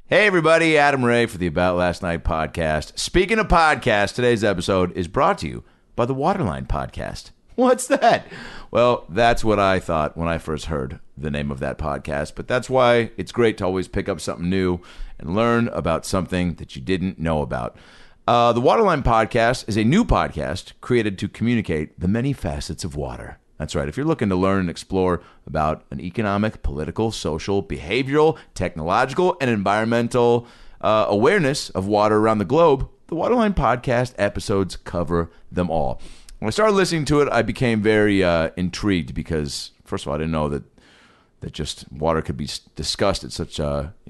Hey everybody, Adam Ray for the About Last Night podcast. Speaking of podcasts, today's episode is brought to you by the Waterline podcast. What's that? Well, that's what I thought when I first heard the name of that podcast, but that's why it's great to always pick up something new and learn about something that you didn't know about. The Waterline podcast is a new podcast created to communicate the many facets of water. That's right. If you're looking to learn and explore about an economic, political, social, behavioral, technological, and environmental awareness of water around the globe, the Waterline podcast episodes cover them all. When I started listening to it, I became very intrigued because, first of all, I didn't know that just water could be discussed at such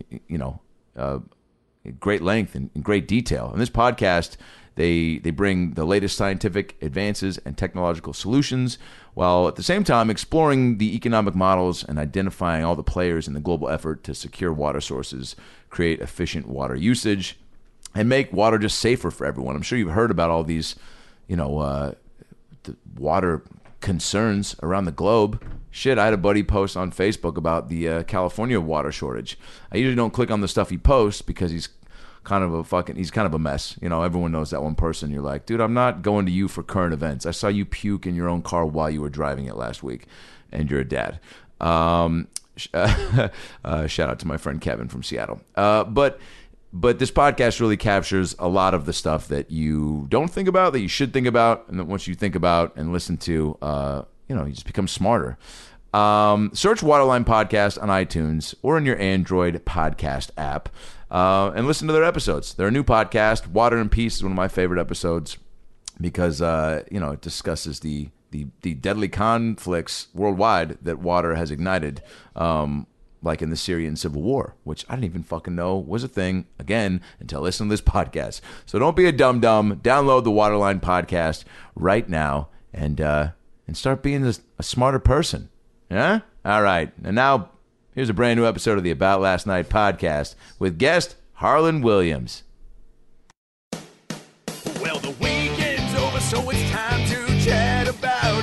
great length and in great detail. In this podcast, they bring the latest scientific advances and technological solutions, while at the same time exploring the economic models and identifying all the players in the global effort to secure water sources, create efficient water usage, and make water just safer for everyone. I'm sure you've heard about all these, the water concerns around the globe. Shit, I had a buddy post on Facebook about the California water shortage. I usually don't click on the stuff he posts because he's kind of a mess. Everyone knows that one person. You're like, dude, I'm not going to you for current events. I saw you puke in your own car while you were driving it last week, and you're a dad. Shout out to my friend Kevin from Seattle. But this podcast really captures a lot of the stuff that you don't think about, that you should think about, and that once you think about and listen to, you just become smarter. Search Waterline Podcast on iTunes or in your Android podcast app, and listen to their episodes. They're a new podcast. Water and Peace is one of my favorite episodes because it discusses the deadly conflicts worldwide that water has ignited, like in the Syrian civil war, which I didn't even fucking know was a thing, again, until I listened to this podcast. So don't be a dum-dum. Download the Waterline Podcast right now and start being a smarter person. Yeah? All right. And now, here's a brand new episode of the About Last Night podcast with guest Harlan Williams. Well, the weekend's over, so it's time to chat about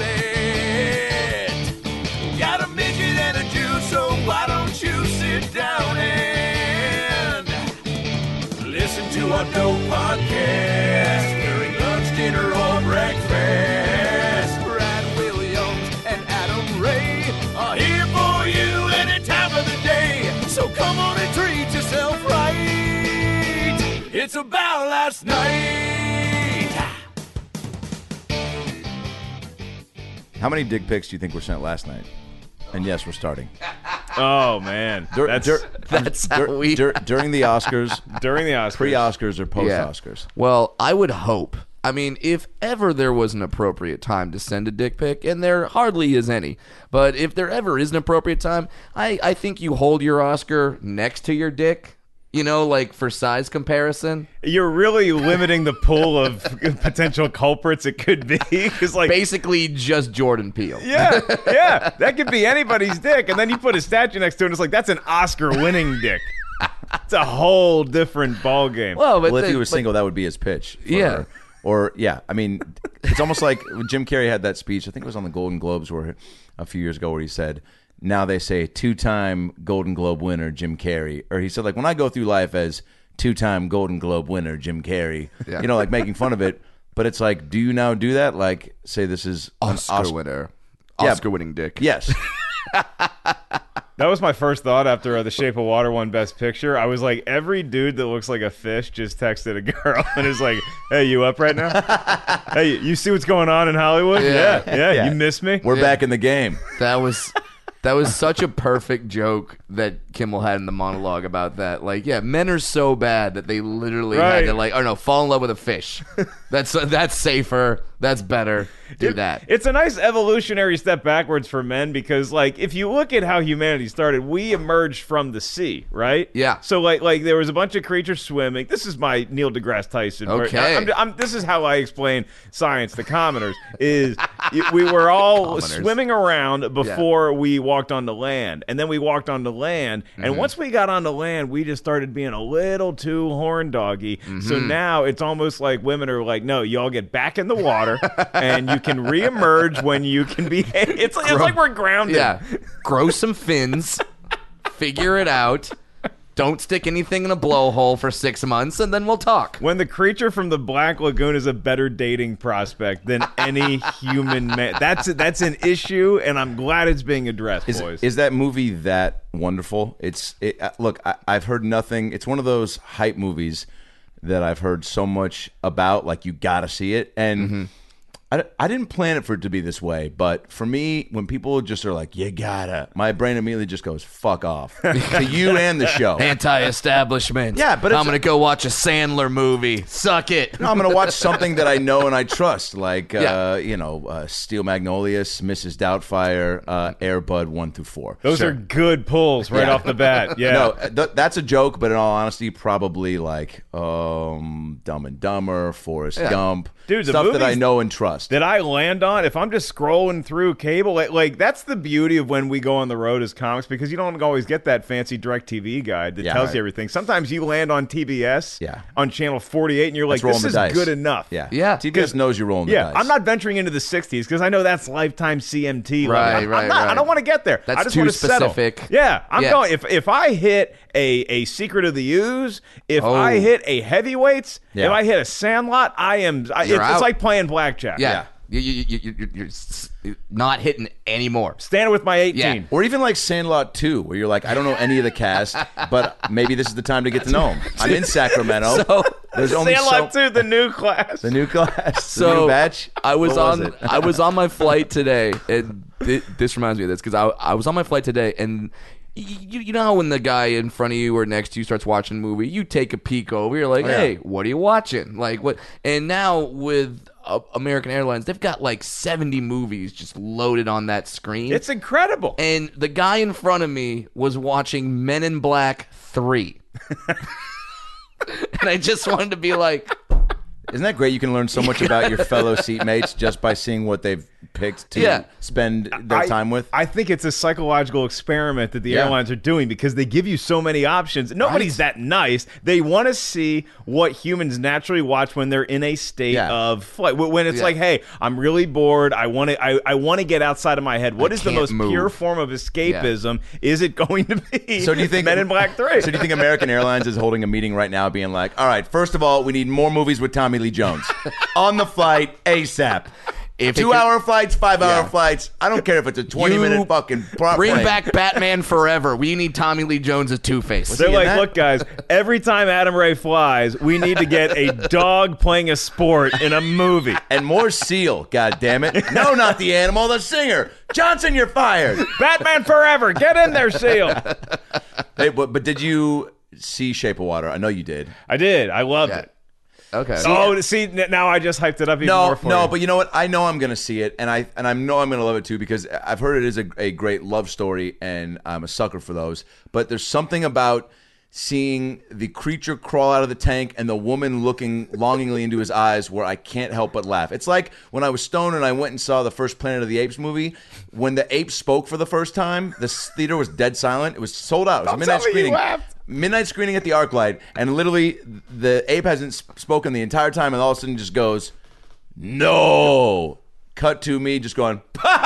it. Got a midget and a Jew, so why don't you sit down and listen to our dope podcast during lunch, dinner, or breakfast. Brad Williams and Adam Ray are here for you any time of the day. So come on and treat yourself right. It's About Last Night. How many dick pics do you think were sent last night? And yes, we're starting. Oh, man. That's how we... During the Oscars. During the Oscars. Pre-Oscars or post-Oscars? Well, I would hope. I mean, if ever there was an appropriate time to send a dick pic, and there hardly is any, but if there ever is an appropriate time, I think you hold your Oscar next to your dick, like for size comparison. You're really limiting the pool of potential culprits it could be. It's like basically just Jordan Peele. Yeah, that could be anybody's dick. And then you put a statue next to it, and it's like, that's an Oscar-winning dick. It's a whole different ballgame. Well, If he was single, that would be his pitch. Yeah. I mean, it's almost like when Jim Carrey had that speech, I think it was on the Golden Globes a few years ago, where he said, now they say two-time Golden Globe winner Jim Carrey. Or he said, like, when I go through life as two-time Golden Globe winner Jim Carrey, like making fun of it. But it's like, do you now do that? Like, say this is Oscar winner. Oscar-winning dick. Yes. That was my first thought after The Shape of Water won Best Picture. I was like, every dude that looks like a fish just texted a girl and is like, hey, you up right now? Hey, you see what's going on in Hollywood? Yeah. You miss me? We're back in the game. That was such a perfect joke that Kimmel had in the monologue about that. Like, men are so bad that they literally had to fall in love with a fish. That's safer. That's better. Do that. It's a nice evolutionary step backwards for men because, like, if you look at how humanity started, we emerged from the sea, right? Yeah. So, like there was a bunch of creatures swimming. This is my Neil deGrasse Tyson. Okay. This is how I explain science to commoners. Is we were all swimming around before we walked onto land, and then we walked onto land, and once we got onto land, we just started being a little too horn doggy. So now it's almost like women are like, no, y'all get back in the water, and you can reemerge when you can be. It's like we're grounded. Yeah, grow some fins, figure it out, Don't stick anything in a blowhole for 6 months, and then we'll talk. When the creature from the Black Lagoon is a better dating prospect than any human man, that's an issue, and I'm glad it's being addressed, boys. Is that movie that wonderful? Look, I've heard nothing. It's one of those hype movies that I've heard so much about. Like, you got to see it, and I didn't plan it for it to be this way, but for me, when people just are like, you gotta, my brain immediately just goes, fuck off. To you and the show. Anti-establishment. Yeah, but I'm going to go watch a Sandler movie. Suck it. No, I'm going to watch something that I know and I trust, like, Steel Magnolias, Mrs. Doubtfire, Air Bud 1 through 4. Those are good pulls right off the bat. Yeah. No, that's a joke, but in all honesty, probably like Dumb and Dumber, Forrest Gump. Dude, the stuff that I movies know and trust. that I land on, if I'm just scrolling through cable, like that's the beauty of when we go on the road as comics, because you don't always get that fancy DirecTV guide that tells you everything. Sometimes you land on TBS on channel 48 and you're like, this is good enough. Yeah. TBS knows you're rolling the dice. I'm not venturing into the 60s because I know that's Lifetime CMT. Right. I don't want to get there. That's I just too want to specific. Settle. Yeah, I'm going. If I hit a Secret of the Ooze, if I hit a Heavyweights, if I hit a Sandlot, it's like playing blackjack. Yeah. You're not hitting anymore. Standing with my 18. Yeah. Or even like Sandlot 2, where you're like, I don't know any of the cast, but maybe this is the time to get to know them. I'm in Sacramento. So, there's only Sandlot 2, the new class. The new class. So the new batch. I was on my flight today, and this reminds me of this, because I was on my flight today, and you know how when the guy in front of you or next to you starts watching a movie, you take a peek over, you're like, hey, what are you watching? Like, what? And now with American Airlines, they've got like 70 movies just loaded on that screen. It's incredible. And the guy in front of me was watching Men in Black 3. And I just wanted to be like, isn't that great? You can learn so much about your fellow seatmates just by seeing what they've picked to spend their time with. I think it's a psychological experiment that the airlines are doing, because they give you so many options. Nobody's that nice. They want to see what humans naturally watch when they're in a state of flight. When it's like, hey, I'm really bored. I want to get outside of my head. What is the most pure form of escapism? Is it going to be so do you think Men in Black 3? So do you think American Airlines is holding a meeting right now being like, all right, first of all, we need more movies with Tommy Lee Jones on the flight ASAP. 2-hour flights, 5-hour flights. I don't care if it's a 20-minute fucking bring plane. back Batman Forever. We need Tommy Lee Jones as Two-Face. They're like, look, guys, every time Adam Ray flies, we need to get a dog playing a sport in a movie. And more Seal, God damn it. No, not the animal, the singer. Johnson, you're fired. Batman Forever. Get in there, Seal. Hey, but did you see Shape of Water? I know you did. I did. I loved it. Okay. See, now I just hyped it up even more for you. No, but you know what? I know I'm going to see it, and I know I'm going to love it too, because I've heard it is a great love story, and I'm a sucker for those. But there's something about seeing the creature crawl out of the tank and the woman looking longingly into his eyes where I can't help but laugh. It's like when I was stoned and I went and saw the first Planet of the Apes movie. When the ape spoke for the first time, the theater was dead silent. It was sold out. It was a midnight screening. Midnight screening at the ArcLight, and literally the ape hasn't spoken the entire time, and all of a sudden just goes, no. Cut to me just going,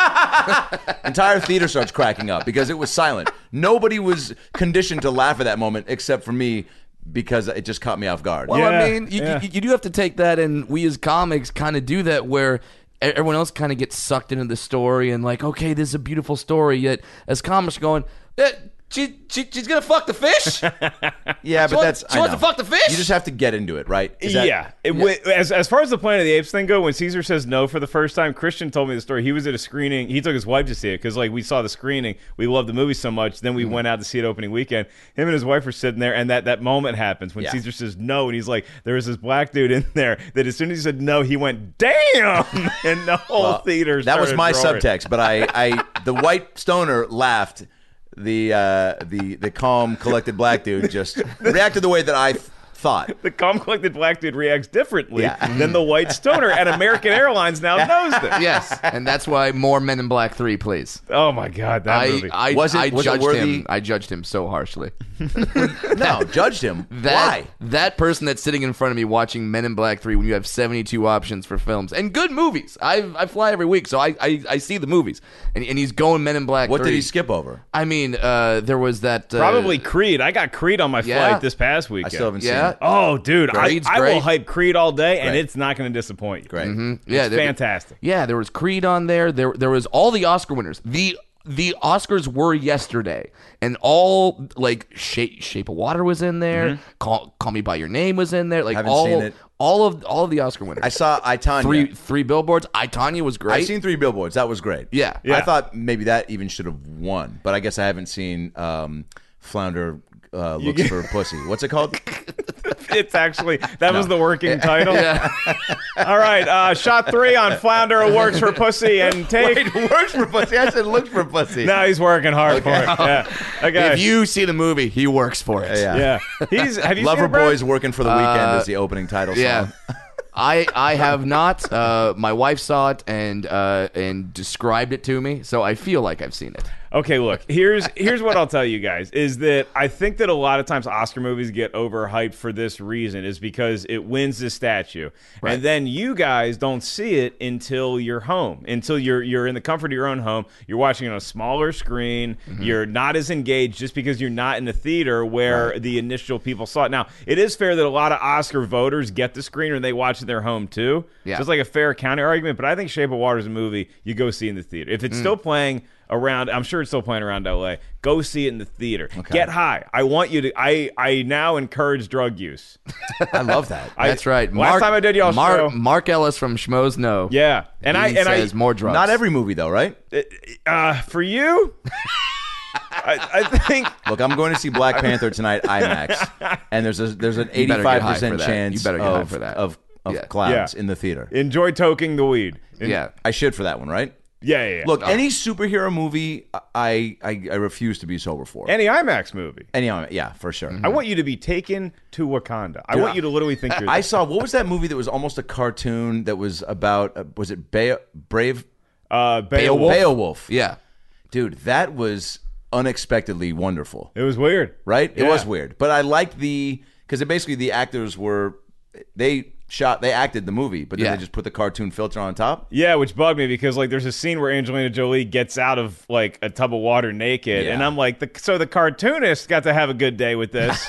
entire theater starts cracking up because it was silent. Nobody was conditioned to laugh at that moment except for me, because it just caught me off guard. Well, I mean, you do have to take that, and we as comics kind of do that, where everyone else kind of gets sucked into the story and like, okay, this is a beautiful story, yet as comics are going, she's gonna fuck the fish. Yeah, but she wants to fuck the fish. You just have to get into it, right? As far as the Planet of the Apes thing go, when Caesar says no for the first time, Christian told me the story. He was at a screening. He took his wife to see it because, like, we saw the screening. We loved the movie so much. Then we went out to see it opening weekend. Him and his wife were sitting there, and that moment happens when Caesar says no, and he's like, there was this black dude in there that as soon as he said no, he went, damn, and the whole theater. That was my roaring. subtext, but I the white stoner laughed. The calm, collected black dude just reacted the way that I thought. The calm, collected black dude reacts differently than the white stoner, and American Airlines now knows this. Yes, and that's why more Men in Black 3, please. Oh my God, that movie. I Was it judged worthy? him. I judged him so harshly. No, judged him. Why? That person that's sitting in front of me watching Men in Black 3 when you have 72 options for films and good movies. I fly every week, so I see the movies. And he's going Men in Black 3. What did he skip over? I mean, there was that... Probably Creed. I got Creed on my Yeah. flight this past weekend. I still haven't seen Yeah. it. Oh, dude, Creed's I will great. hype Creed all day, and Great. it's not going to disappoint you. Great. Yeah, It's fantastic. Yeah, there was Creed on there. There was all the Oscar winners. The Oscars were yesterday, and all like Shape of Water was in there. Call Me by Your Name was in there. Like Haven't all seen it. all of the Oscar winners. I saw I, Tonya. three billboards. I, Tonya was great. I've seen 3 billboards. That was great. Yeah. I thought maybe that even should have won, but I guess I haven't seen Flounder Looks for Pussy. What's it called? It's actually, that was the working title. Yeah. All right, shot 3 on Flounder Works for Pussy, and take... Wait, works for pussy. I said looks for pussy. No, he's working hard for it. Yeah. Okay. If you see the movie, he works for it. Yeah. Have you seen Lover it, Brad? Boys Working for the Weekend is the opening title song. Yeah. I have not. My wife saw it and described it to me, so I feel like I've seen it. Okay, look, here's what I'll tell you guys, is that I think that a lot of times Oscar movies get overhyped for this reason, is because it wins the statue. Right. And then you guys don't see it until you're home, until you're in the comfort of your own home, you're watching it on a smaller screen, you're not as engaged just because you're not in the theater where the initial people saw it. Now, it is fair that a lot of Oscar voters get the screener and they watch it at their home too. Yeah. So it's like a fair counter argument, but I think Shape of Water is a movie you go see in the theater. If it's still playing around, I'm sure it's still playing around LA, go see it in the theater. Get high. I want you to, I now encourage drug use. I love that. That's right. Last time I did y'all's show. Mark Ellis from Schmoes Know. Yeah. And he says more drugs. Not every movie, though, right? For you, I think. Look, I'm going to see Black Panther tonight, IMAX, and there's an You better get high for 85% that. chance You better get high for that. of Yeah. clowns Yeah. in the theater. Enjoy toking the weed. Yeah. I should for that one, right? Yeah. Look, any superhero movie, I refuse to be sober for. Any IMAX movie. Yeah, for sure. I want you to be taken to Wakanda. I want you to literally think you're I saw, what was that movie that was almost a cartoon that was about, was it Brave? Beowulf. Beowulf. Yeah. Dude, that was unexpectedly wonderful, It was weird. right? It Yeah. was weird. But I liked because basically the actors they acted the movie, but then Yeah. they just put the cartoon filter on top. Yeah, which bugged me because like there's a scene where Angelina Jolie gets out of like a tub of water naked, Yeah. and I'm like, so the cartoonist got to have a good day with this,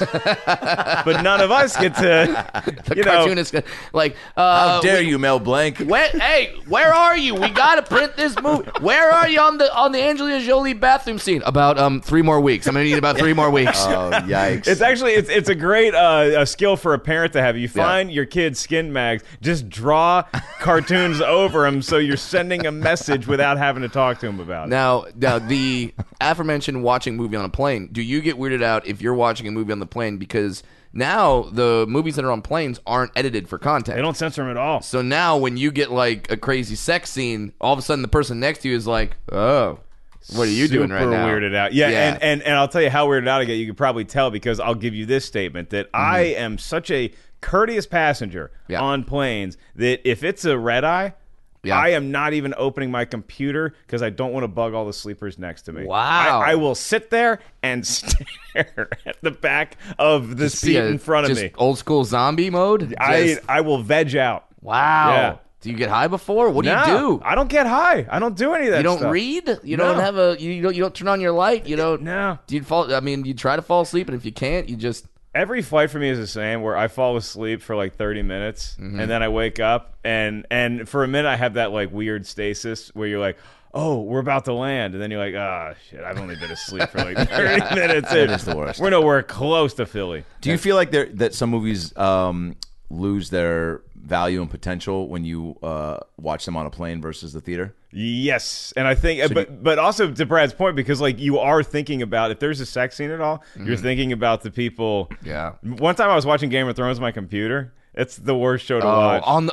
but none of us get to, The cartoonist, like, How dare you, Mel Blanc? where are you? We gotta print this movie. Where are you on the Angelina Jolie bathroom scene? About 3 more weeks. I'm gonna need about 3 more weeks. Oh, yikes. It's actually it's a great a skill for a parent to have. You find your kid's skin mags, just draw cartoons over them, so you're sending a message without having to talk to them about it. Now, the aforementioned watching a movie on a plane, do you get weirded out if you're watching a movie on the plane? Because now the movies that are on planes aren't edited for content. They don't censor them at all. So now when you get like a crazy sex scene, all of a sudden the person next to you is like, oh, what are you doing right now? Super weirded out. Yeah. And I'll tell you how weirded out I get. You can probably tell because I'll give you this statement that I am such a courteous passenger on planes that if it's a red eye, I am not even opening my computer because I don't want to bug all the sleepers next to me. Wow. I will sit there and stare at the back of the seat in front of just me. Old school zombie mode? I will veg out. Wow. Yeah. Do you get high before? What do you do? I don't get high. I don't do any of that You don't stuff. read? You No. don't have you don't turn on your light? You don't No. Do you fall you try to fall asleep, and if you can't, you just Every flight for me is the same, where I fall asleep for like 30 minutes, and then I wake up, and for a minute I have that like weird stasis where you're like, oh, we're about to land, and then you're like, ah, shit, I've only been asleep for like 30 minutes. That is the worst. We're nowhere close to Philly. Do you feel like that some movies lose their value and potential when you watch them on a plane versus the theater? Yes, and I think, but also to Brad's point, because like you are thinking about if there's a sex scene at all, you're thinking about the people. Yeah. One time I was watching Game of Thrones on my computer, It's the worst show to Oh, watch. on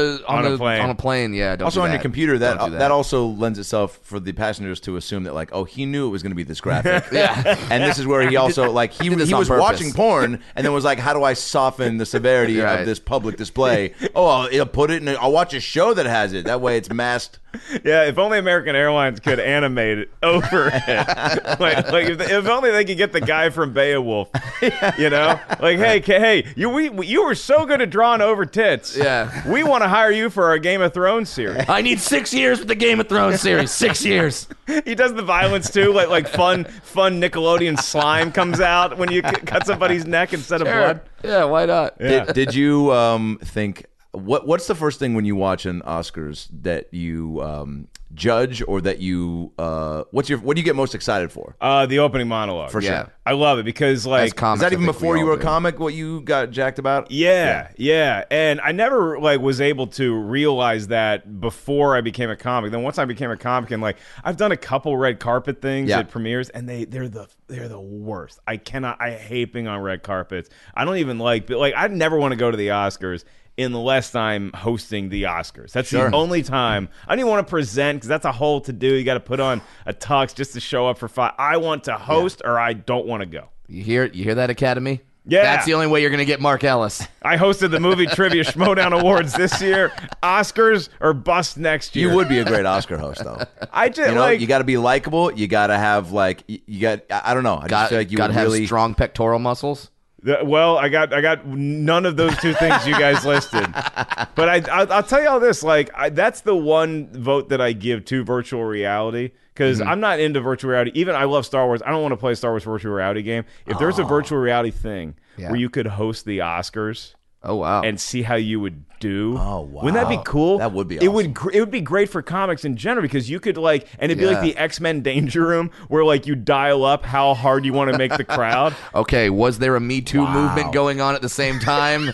a plane. plane. Yeah, don't Also do on your that. computer, Don't do that also lends itself for the passengers to assume that like, oh, he knew it was going to be this graphic. Yeah. And this is where he also like he did this he on was purpose. watching porn and then was like, how do I soften the severity Right. of this public display? Oh, I'll put it in. I'll watch a show that has it. That way, it's masked. Yeah, if only American Airlines could animate it over it. like if only they could get the guy from Beowulf. You know, like hey, you were so good at drawing over tits. Yeah. we want to hire you for our Game of Thrones series. I need 6 years with the Game of Thrones series. 6 years. He does the violence too, like fun Nickelodeon slime comes out when you cut somebody's neck instead of blood. Yeah, why not? Yeah. Did you think what's the first thing when you watch an Oscars that you judge or that you what do you get most excited for? The opening monologue. For Yeah. sure. I love it because like Is that even before you were a comic? comic? What you got jacked about? Yeah. And I never like was able to realize that before I became a comic. Then once I became a comic and like I've done a couple red carpet things Yeah. at premieres and they're the worst. I hate being on red carpets. I don't even like I'd never want to go to the Oscars unless I'm hosting the Oscars. That's Sure. the only time. I don't even want to present because that's a whole to do. You got to put on a tux just to show up for 5. I want to host or I don't want to go. You hear that, Academy? Yeah. That's the only way you're going to get Mark Ellis. I hosted the Movie Trivia Schmodown Awards this year. Oscars or bust next year. You would be a great Oscar host, though. I just You know, like you got to be likable. You got to have like you got. I don't know. I just feel like you Got to would have really. strong pectoral muscles. well, I got none of those two things you guys listed. But I'll tell you all this. Like that's the one vote that I give to virtual reality because I'm not into virtual reality. Even I love Star Wars. I don't want to play a Star Wars virtual reality game. If there's a virtual reality thing Yeah. where you could host the Oscars. Oh, wow. And see how you would do. Oh, wow. Wouldn't that be cool? That would be It awesome. would be great for comics in general because you could like, and it'd be like Yeah. the X-Men Danger Room where like you dial up how hard you want to make the crowd. Okay, was there a Me Too movement going on at the same time?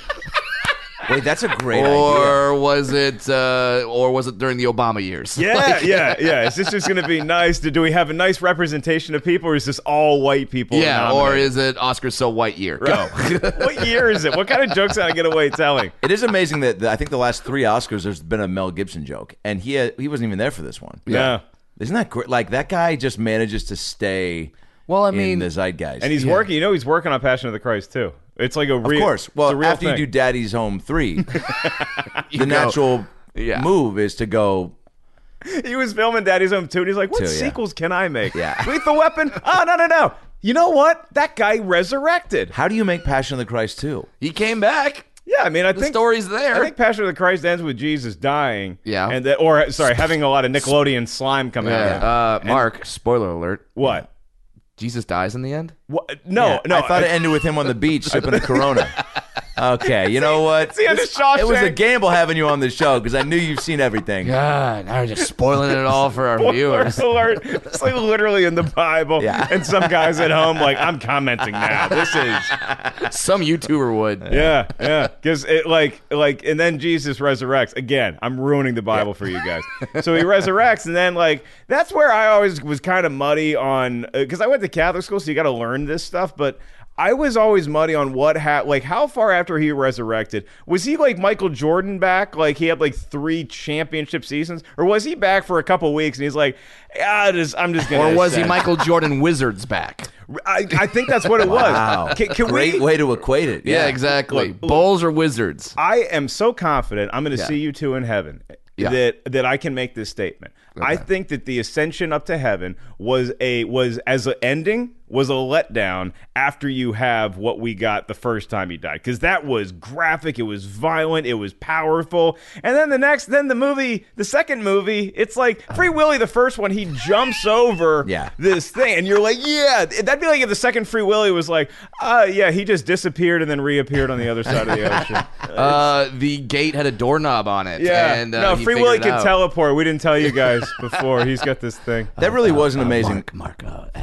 Wait, that's a great idea. or was it during the Obama years? Yeah, yeah. Is this just going to be nice? Do we have a nice representation of people, or is this all white people? Yeah, or nominated? is it Oscars So White year? Go. What year is it? What kind of jokes can I get away telling? It is amazing that I think the last 3 Oscars there's been a Mel Gibson joke, and he wasn't even there for this one. Yeah. Isn't that great? Like that guy just manages to stay. Well, I in mean, the zeitgeist, And he's working. You know, he's working on Passion of the Christ too. It's like a real. of course. it's a Well, real after thing. you do Daddy's Home 3, the natural Yeah. move is to go. He was filming Daddy's Home 2, and he's like, what 2, yeah. sequels can I make? Yeah. Lethal Weapon? Oh, no. You know what? That guy resurrected. How do you make Passion of the Christ 2? he came back. Yeah, I mean, I The think story's there. I think Passion of the Christ ends with Jesus dying. Yeah. And having a lot of Nickelodeon slime come out. Yeah. Mark, spoiler alert. What? Jesus dies in the end? What? No. I thought it ended with him on the beach sipping a Corona. Okay, you know what? the end of Shawshank. It was a gamble having you on the show because I knew you've seen everything. God, now we're just spoiling it all for our viewers. Alert. It's like literally in the Bible. Yeah. And some guys at home like, I'm commenting now. This is Some YouTuber would. Yeah. Because it and then Jesus resurrects. Again, I'm ruining the Bible for you guys. So he resurrects, and then that's where I always was kind of muddy on, because I went to Catholic school, so you got to learn this stuff, but I was always muddy on how far after he resurrected was he like Michael Jordan back? Like he had 3 championship seasons, or was he back for a couple weeks and he's like, I'm just gonna. Or was he ascend. Michael Jordan Wizards back? I think that's what it was. Wow. Can Great we? way to equate it. Yeah, exactly. Bulls or Wizards? I am so confident I'm going to Yeah. see you two in heaven Yeah. that I can make this statement. I think that the ascension up to heaven was as an ending was a letdown after you have what we got the first time he died, because that was graphic, it was violent, it was powerful, and then the second movie, it's like Free Willy, the first one, he jumps over this thing, and you're like, yeah, that'd be like if the second Free Willy was like, he just disappeared and then reappeared on the other side of the ocean. The gate had a doorknob on it. Yeah, and, no, he Free figured Willy it can out. teleport. We didn't tell you guys before. He's got this thing. That really was an amazing. Mark,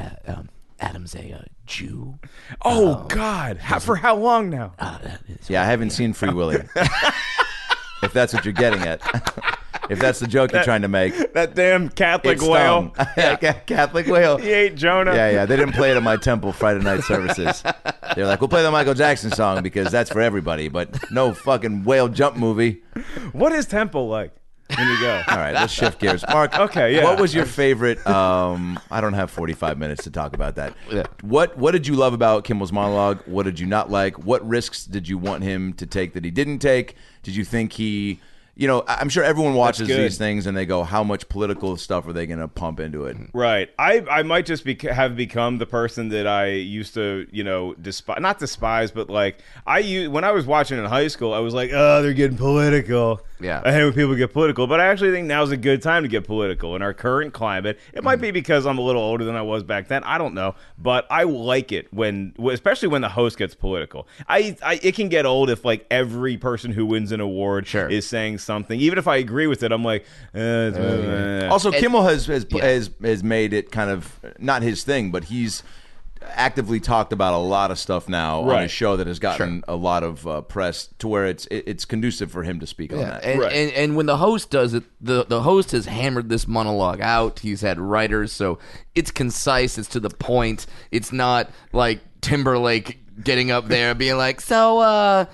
Adam's a Jew. Oh God! For how long now? Yeah, I haven't seen Free Willy. If that's what you're getting at. if that's the joke you're trying to make. That damn Catholic It whale. stung. Catholic whale. He ate Jonah. Yeah. They didn't play it at my temple Friday night services. They're like, we'll play the Michael Jackson song because that's for everybody, but no fucking whale jump movie. What is temple like when you go? All right, let's shift gears. Mark, Okay, yeah. what was your favorite? I don't have 45 minutes to talk about that. Yeah. What did you love about Kimmel's monologue? What did you not like? What risks did you want him to take that he didn't take? Did you think he... I'm sure everyone watches good. these things and they go, how much political stuff are they going to pump into it? Right. I might just have become the person that I used to, not despise, but like when I was watching in high school, I was like, oh, they're getting political. Yeah. I hate when people get political, but I actually think now's a good time to get political in our current climate. It might be because I'm a little older than I was back then. I don't know, but I like it especially when the host gets political. It can get old if like every person who wins an award is saying something, even if I agree with it. I'm like, Also, Kimmel has made it kind of not his thing, but he's actively talked about a lot of stuff now on his show that has gotten a lot of press to where it's conducive for him to speak on that. And when the host does it, the host has hammered this monologue out. He's had writers, so it's concise. It's to the point. It's not like Timberlake getting up there being like, so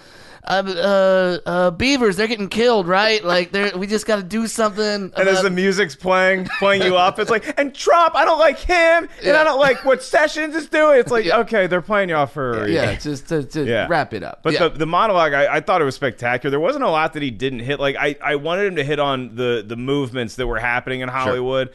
beavers, they're getting killed, right? Like, we just got to do something. And as the music's playing you up, it's like, and Trump, I don't like him, and I don't like what Sessions is doing. It's like, okay, they're playing you off for just to wrap it up. But the monologue, I thought it was spectacular. There wasn't a lot that he didn't hit. Like, I wanted him to hit on the movements that were happening in Hollywood.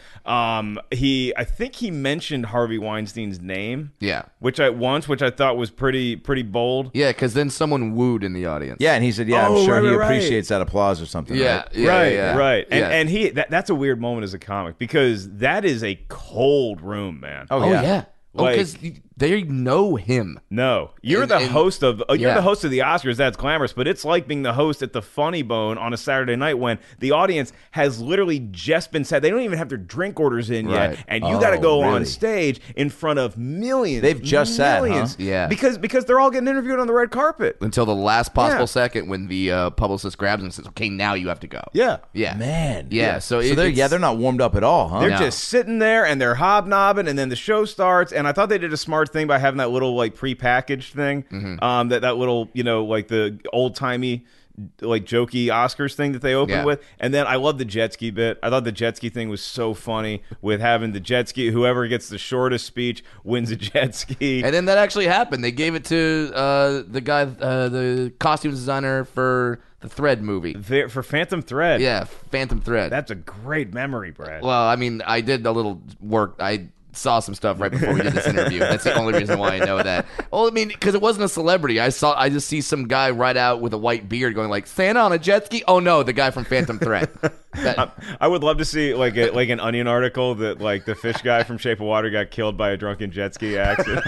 I think he mentioned Harvey Weinstein's name. Yeah. Which I thought was pretty bold. Yeah, because then someone wooed in the audience. Yeah, and he said, I'm sure he appreciates that applause or something. Yeah, right. And that's a weird moment as a comic because that is a cold room, man. Oh yeah. Because they know him. No, you're the host of the Oscars. That's glamorous, but it's like being the host at the Funny Bone on a Saturday night when the audience has literally just been said. They don't even have their drink orders in yet, and you got to go on stage in front of millions. They've just sat, huh? Yeah, because they're all getting interviewed on the red carpet until the last possible second when the publicist grabs them and says, "Okay, now you have to go." Yeah, man. Yeah, so they're not warmed up at all, huh? They're just sitting there and they're hobnobbing, and then the show starts. And I thought they did a smart thing by having that little like prepackaged thing, that little like the old timey like jokey Oscars thing that they opened with. And then I love the jet ski bit. I thought the jet ski thing was so funny with having the jet ski. Whoever gets the shortest speech wins a jet ski. And then that actually happened. They gave it to the guy, the costume designer for the Thread movie. For Phantom Thread. Yeah, Phantom Thread. That's a great memory, Brad. Well, I mean, I did a little work. I saw some stuff right before we did this interview. That's the only reason why I know that. Well, I mean, because it wasn't a celebrity. I just see some guy right out with a white beard going like, Santa on a jet ski? Oh no, the guy from Phantom Thread. I would love to see like an Onion article that like the fish guy from Shape of Water got killed by a drunken jet ski accident.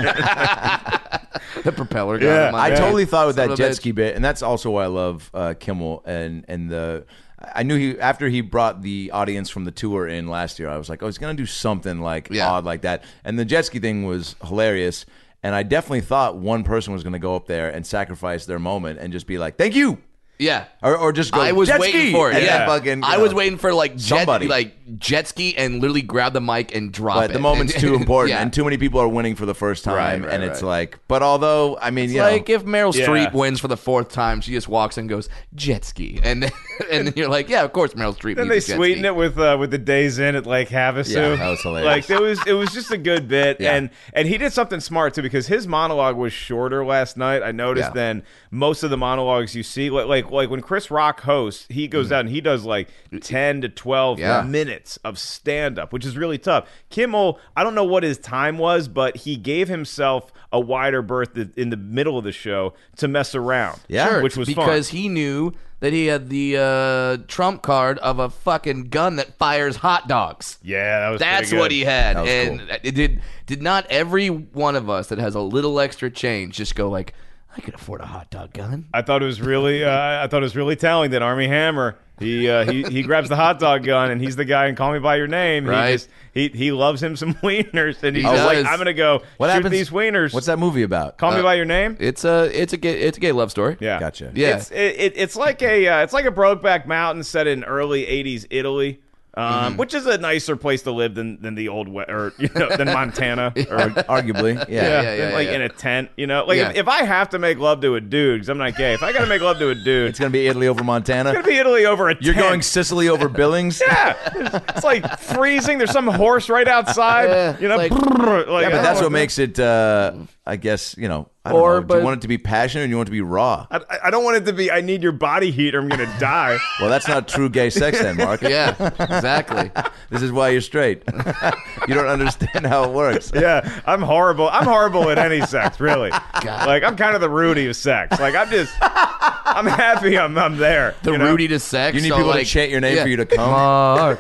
The propeller got him. I totally thought with that jet ski bit, and that's also why I love Kimmel and the. I knew after he brought the audience from the tour in last year, I was like, oh, he's going to do something like odd like that. And the jet ski thing was hilarious. And I definitely thought one person was going to go up there and sacrifice their moment and just be like, thank you. Yeah. Or just go, I was jet waiting ski! for it. And Yeah. fucking, I was waiting for somebody. jet ski and literally grab the mic and drop it. But the moment's too important, Yeah. and too many people are winning for the first time, Right, and it's like. But although, I mean, It's you like know, if Meryl Yeah. Streep wins for the fourth time, she just walks and goes jet ski, and then you're like, yeah, of course Meryl Streep. Then needs they a jet sweeten ski. it with the Days In at Lake Havasu. Yeah, that was hilarious. Like it was just a good bit, Yeah. and he did something smart too because his monologue was shorter last night. I noticed than most of the monologues you see. Like when Chris Rock hosts, he goes out and he does like 10 to 12 minutes of stand up, which is really tough. Kimmel, I don't know what his time was, but he gave himself a wider berth in the middle of the show to mess around. Yeah. Sure, which was fun. because he knew that he had the trump card of a fucking gun that fires hot dogs. Yeah, that was That's pretty good. what he had, That was and it did not every one of us that has a little extra change just go like, I could afford a hot dog gun. I thought it was really telling that Army Hammer. He grabs the hot dog gun and he's the guy in Call Me by Your Name. Right. He loves him some wieners and he's He just like, does. I'm gonna go shoot these wieners. What's that movie about? Call Me by Your Name. It's a gay love story. Yeah, Gotcha. Yeah. It's like a Brokeback Mountain set in early '80s Italy. Which is a nicer place to live than the old than Montana, or Arguably, yeah. like in a tent, Like if I have to make love to a dude, because I'm not gay, if I got to make love to a dude, It's gonna be Italy over Montana. it's gonna be Italy over a You're tent. going Sicily over Billings. Yeah, it's like freezing. There's some horse right outside. like- Yeah, but that's what makes it. I guess I don't know. Do you want it to be passionate or do you want it to be raw? I don't want it to be. I need your body heat, or I'm gonna die. Well, that's not true gay sex, then, Mark. Yeah, exactly. This is why you're straight. You don't understand how it works. Yeah, I'm horrible. I'm horrible at any sex, really. Like I'm kind of the Rudy of sex. Like I'm happy I'm there. The Rudy to sex. You need so people like, to chant your name for you to come. Mark.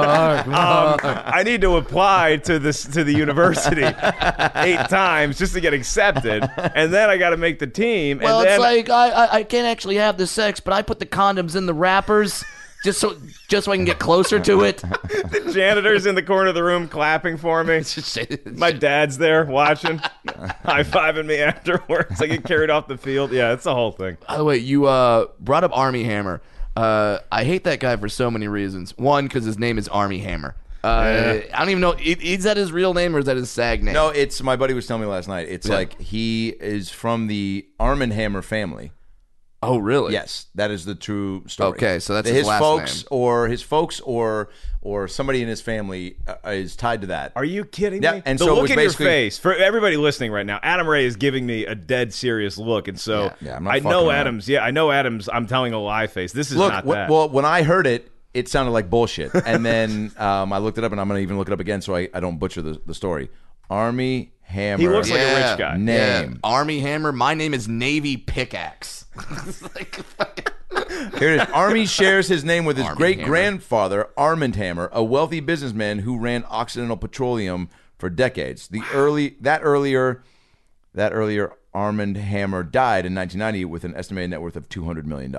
I need to apply to the university 8 times just to get accepted, and then I got to make the team. Well, and then, it's like I can't actually have the sex, but I put the condoms in the wrappers just so I can get closer to it. the janitor's in the corner of the room clapping for me. My dad's there watching, high-fiving me afterwards. I get carried off the field. Yeah, it's the whole thing. By the way, you brought up Army Hammer. I hate that guy for so many reasons. One, because his name is Army Hammer. I don't even know. Is that his real name or is that his SAG name? No, it's my buddy was telling me last night. It's like he is from the Arm & Hammer family. Oh, really? Yes, that is the true story. Okay, so that's his last folks name. his folks or somebody in his family is tied to that. Are you kidding Yeah, me? and the so it look was in your basically- face for everybody listening right now. Adam Ray is giving me a dead serious look, and so Yeah, I'm not I fucking know around. Adam's. Yeah, I know Adam's. I'm telling a lie face. This is Look, not that. well, when I heard it, it sounded like bullshit. And then I looked it up, and I'm going to even look it up again so I don't butcher the story. Army Hammer. He looks like a rich guy. Name. Yeah. Army Hammer. My name is Navy Pickaxe. It's like, Here it is. Army shares his name with his Armie great-grandfather, Armand Hammer, a wealthy businessman who ran Occidental Petroleum for decades. That earlier Armand Hammer died in 1990 with an estimated net worth of $200 million.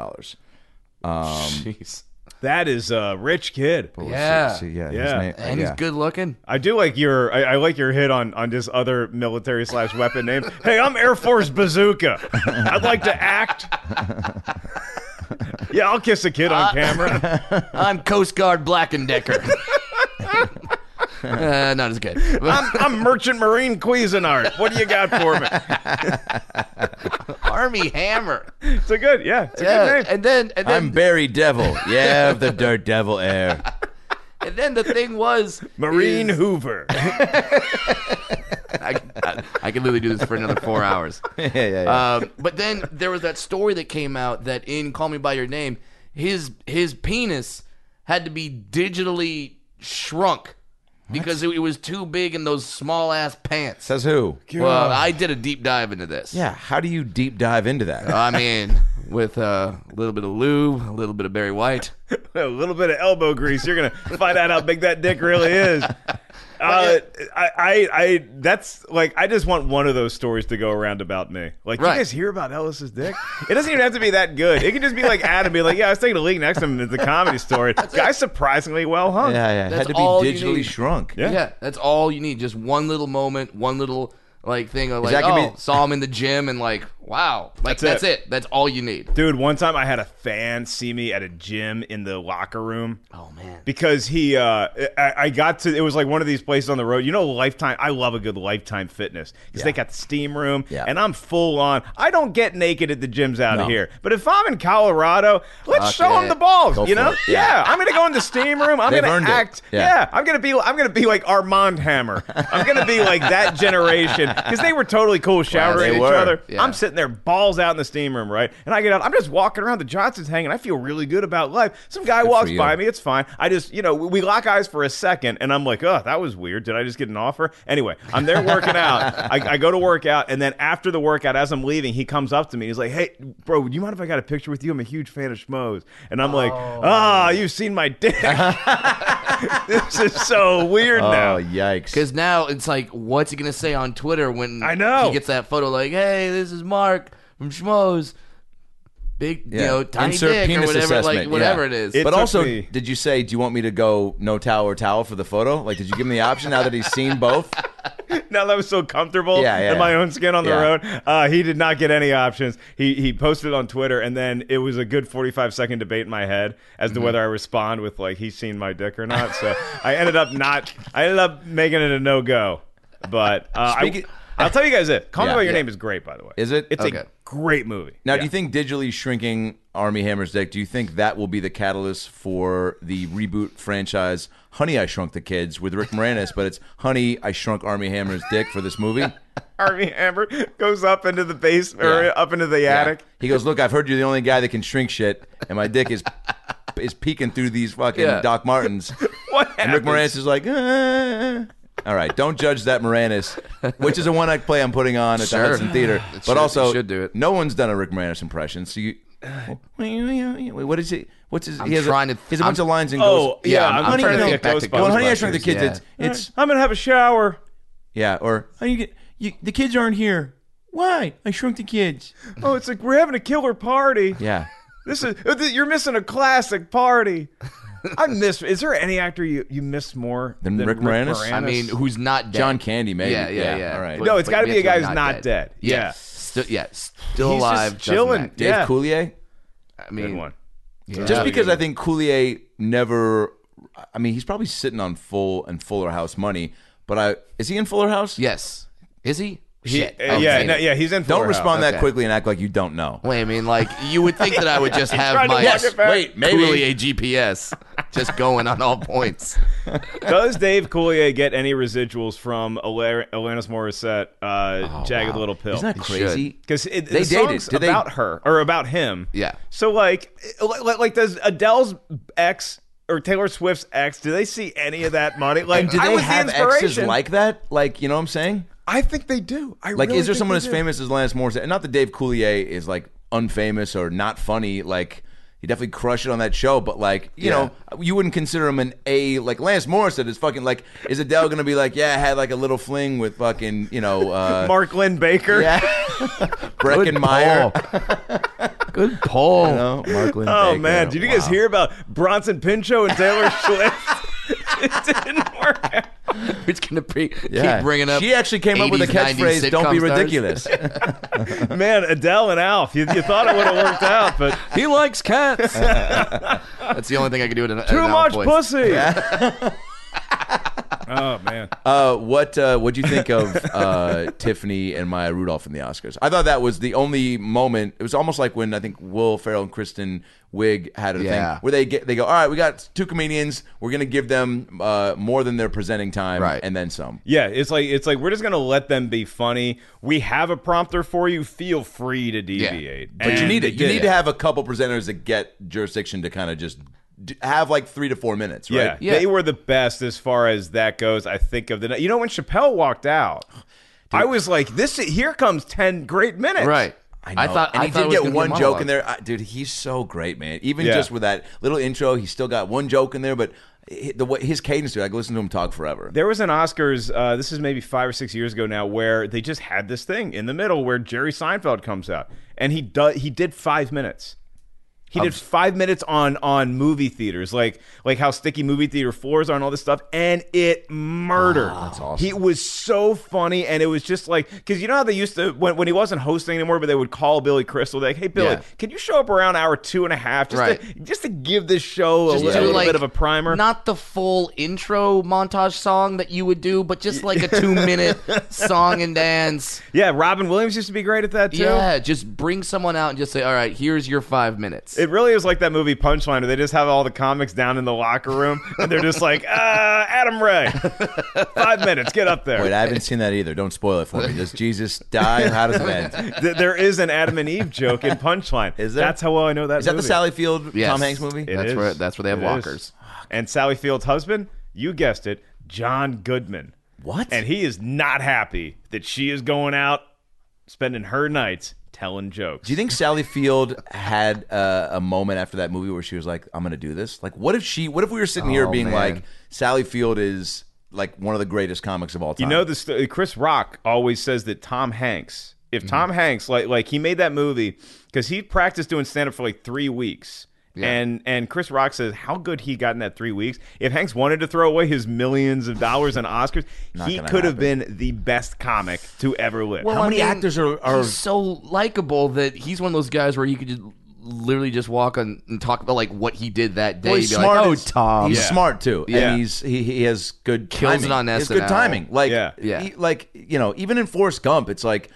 jeez. That is a rich kid. Yeah. See, his Yeah. name- And he's good looking. I do like your I like your hit on just other military / weapon names. Hey, I'm Air Force Bazooka. I'd like to act. Yeah, I'll kiss a kid on camera. I'm Coast Guard Black and Decker. Not as good. I'm Merchant Marine Cuisinart. What do you got for me? Army Hammer. It's a good, it's a good name. And then I'm Barry Devil. Yeah, of the Dirt Devil air. and then the thing was Marine is- Hoover. I can literally do this for another 4 hours. Yeah. But then there was that story that came out that in Call Me by Your Name, his penis had to be digitally shrunk because it was too big in those small ass pants. Says who? Well, I did a deep dive into this. Yeah, how do you deep dive into that? I mean, with a little bit of lube, a little bit of Barry White. A little bit of elbow grease. You're gonna find out how big that dick really is. That's like, I just want one of those stories to go around about me. Like, Right. you guys hear about Ellis's dick? It doesn't even have to be that good. It can just be like Adam being like, yeah, I was taking a leak next to him at the Comedy Store. Guy's surprisingly well hung. Yeah, it That's had to be all you digitally need. shrunk. Yeah. That's all you need. Just one little moment, one little like thing of like, that gonna be- saw him in the gym and like, wow. Like That's that's it. That's all you need. Dude, one time I had a fan see me at a gym in the locker room. Oh man. Because he, I got to, it was like one of these places on the road. You know, Lifetime, I love a good Lifetime Fitness. Because they got the steam room, Yeah. and I'm full on. I don't get naked at the gyms out of here. But if I'm in Colorado, let's Fuck show them it. the balls, Go you for know? it. Yeah. Yeah. I'm going to go in the steam room. I'm They've going earned to it. act. Yeah. I'm going to be like Armand Hammer. I'm going to be like that generation. Because they were totally cool showering they each were. other. Yeah. I'm sitting there, balls out in the steam room, right? And I get out. I'm just walking around. The Johnson's hanging. I feel really good about life. Some guy walks you. by me. It's fine. I just, we lock eyes for a second, and I'm like, oh, that was weird. Did I just get an offer? Anyway, I'm there working out. I go to work out, and then after the workout, as I'm leaving, he comes up to me. He's like, hey, bro, do you mind if I got a picture with you? I'm a huge fan of Schmoes. And I'm like, you've seen my dick. This is so weird now. Oh, yikes. Because now it's like, what's he gonna say on Twitter when I know. he gets that photo? Like, hey, this is Mark from Schmoes. Big, tiny Insert dick or penis whatever, assessment. whatever it is. It But took also, me- did you say, do you want me to go no towel or towel for the photo? Like, did you give him the option now that he's seen both? Now that I was so comfortable Yeah. in my own skin on the Yeah. road, he did not get any options. He posted on Twitter, and then it was a good 45-second debate in my head as to whether I respond with like he's seen my dick or not. So I ended up making it a no-go. But I'll tell you guys it. Call Me by Your Name is great, by the way. Is it? It's Okay. a great movie. Now, do you think digitally shrinking Armie Hammer's dick, do you think that will be the catalyst for the reboot franchise Honey, I Shrunk the Kids with Rick Moranis, but it's Honey, I Shrunk Armie Hammer's dick for this movie? Armie Hammer goes up into the basement or up into the attic. He goes, look, I've heard you're the only guy that can shrink shit, and my dick is peeking through these fucking Doc Martens. What And Rick happens? Moranis is like, All right, don't judge that Moranis, which is a one-act play I'm putting on at the Hudson Theater. But also, you should do it. no one's done a Rick Moranis impression, so you... What is he? What's his? He has trying to- he has a bunch of lines and Oh, goes, yeah, I'm I'm trying to trying to think get back to Ghostbusters. well, Honey, I Shrunk the Ghostbusters, Kids. yeah. It's I'm gonna have a shower. yeah, or the kids aren't here. Why? I shrunk the kids. Oh, it's like we're having a killer party. Yeah. You're missing a classic party. I miss. Is there any actor you miss more Than Rick Moranis? I mean, who's not dead? John Candy, maybe. Yeah. All right. No, it's But got to be a Mitchell guy who's not dead. Yeah. Still He's alive. just chilling. doesn't act. Dave Yeah. Coulier? I mean, Good one. Just because I think Coulier never... I mean, he's probably sitting on Fuller House money, but is he in Fuller House? yes. Is he? Shit. I haven't Yeah, seen no, it. yeah, he's in. Don't Fuller respond House. that Okay. quickly and act like you don't know. Wait, I mean, like, you would think that I would just have trying to my walk it back. Wait, maybe. Coulier GPS just going on all points. Does Dave Coulier get any residuals from Alanis Morissette, Jagged Little Pill? Isn't that crazy? Because They the dated. song's Did they- about her or about him. Yeah. So like does Adele's ex or Taylor Swift's ex? Do they see any of that money? Like, And do I they was the have exes inspiration. like that? Like, you know what I'm saying? I think they do. Like, is there someone as famous as Alanis Morissette? And not that Dave Coulier is like unfamous or not funny. Like, he definitely crushed it on that show. But like, you know, you wouldn't consider him an A. Like Alanis Morissette is fucking like. Is Adele gonna be like, yeah, I had like a little fling with fucking, Mark Lynn Baker? yeah, Breckenmeyer. Good pull. No, Mark Lynn Oh Baker. man, did you guys Wow. hear about Bronson Pinchot and Taylor Swift? It didn't work out. It's gonna be Yeah. keep bringing up. She actually came up with a 80s, 90s catchphrase, "Don't be sitcom stars. ridiculous." Man, Adele and Alf. You thought it would have worked out, but He likes cats. That's the only thing I can do at an too much voice. pussy. Oh man. What'd you think of Tiffany and Maya Rudolph in the Oscars? I thought that was the only moment. It was almost like when I think Will Ferrell and Kristen Wiig had a Yeah. thing where they go, all right, we got two comedians. We're gonna give them more than their presenting time, Right. and then some. Yeah, it's like we're just gonna let them be funny. We have a prompter for you. Feel free to deviate. But you And need they it. You did. need to have a couple presenters that get jurisdiction to kind of just have like 3 to 4 minutes, right? Yeah, they were the best as far as that goes. I think of the night. You know, when Chappelle walked out, I was like, "This here comes 10 great minutes." Right. I thought, and he it did was get gonna be one a joke monologue. in there. Dude, he's so great, man. Even Yeah. just with that little intro, he still got one joke in there. But the way his cadence, dude, I could listen to him talk forever. There was an Oscars. This is maybe 5 or 6 years ago now, where they just had this thing in the middle where Jerry Seinfeld comes out, and he did 5 minutes. He did 5 minutes on movie theaters, like how sticky movie theater floors are and all this stuff, and it murdered. that's awesome. He was so funny, and it was just like, because you know how they used to, when he wasn't hosting anymore, but they would call Billy Crystal, like, "Hey Billy, Yeah. can you show up around hour 2.5 just to give this show Just a do, little like, bit of a primer?" Not the full intro montage song that you would do, but just like a 2-minute song and dance. Yeah, Robin Williams used to be great at that too. Yeah, just bring someone out and just say, all right, here's your 5 minutes. It really is like that movie Punchline, where they just have all the comics down in the locker room, and they're just like, Adam Ray, 5 minutes, get up there. Wait, I haven't seen that either. Don't spoil it for me. Does Jesus die? How does it end? There is an Adam and Eve joke in Punchline. Is there? That's how well I know that Is that movie. the Sally Field Yes. Tom Hanks movie? It That's is. where they have It lockers. is. And Sally Field's husband, you guessed it, John Goodman. What? And he is not happy that she is going out, spending her nights telling jokes. Do you think Sally Field had a moment after that movie where she was like, "I'm going to do this"? Like, what if we were sitting here being man. like, Sally Field is like one of the greatest comics of all time? You know, Chris Rock always says that Tom Hanks If Tom Hanks, like he made that movie because he practiced doing stand-up for like 3 weeks. Yeah. And Chris Rock says how good he got in that 3 weeks. If Hanks wanted to throw away his millions of dollars on Oscars, he could have been the best comic to ever live. Well, How many actors are he's so likable that he's one of those guys where you could just literally just walk on and talk about like what he did that day. Well, he's be smart. Like, oh, Tom. He's smart too, Yeah. and he has good Kills timing. it on He has SNL. good timing. Like Yeah. like even in Forrest Gump, it's like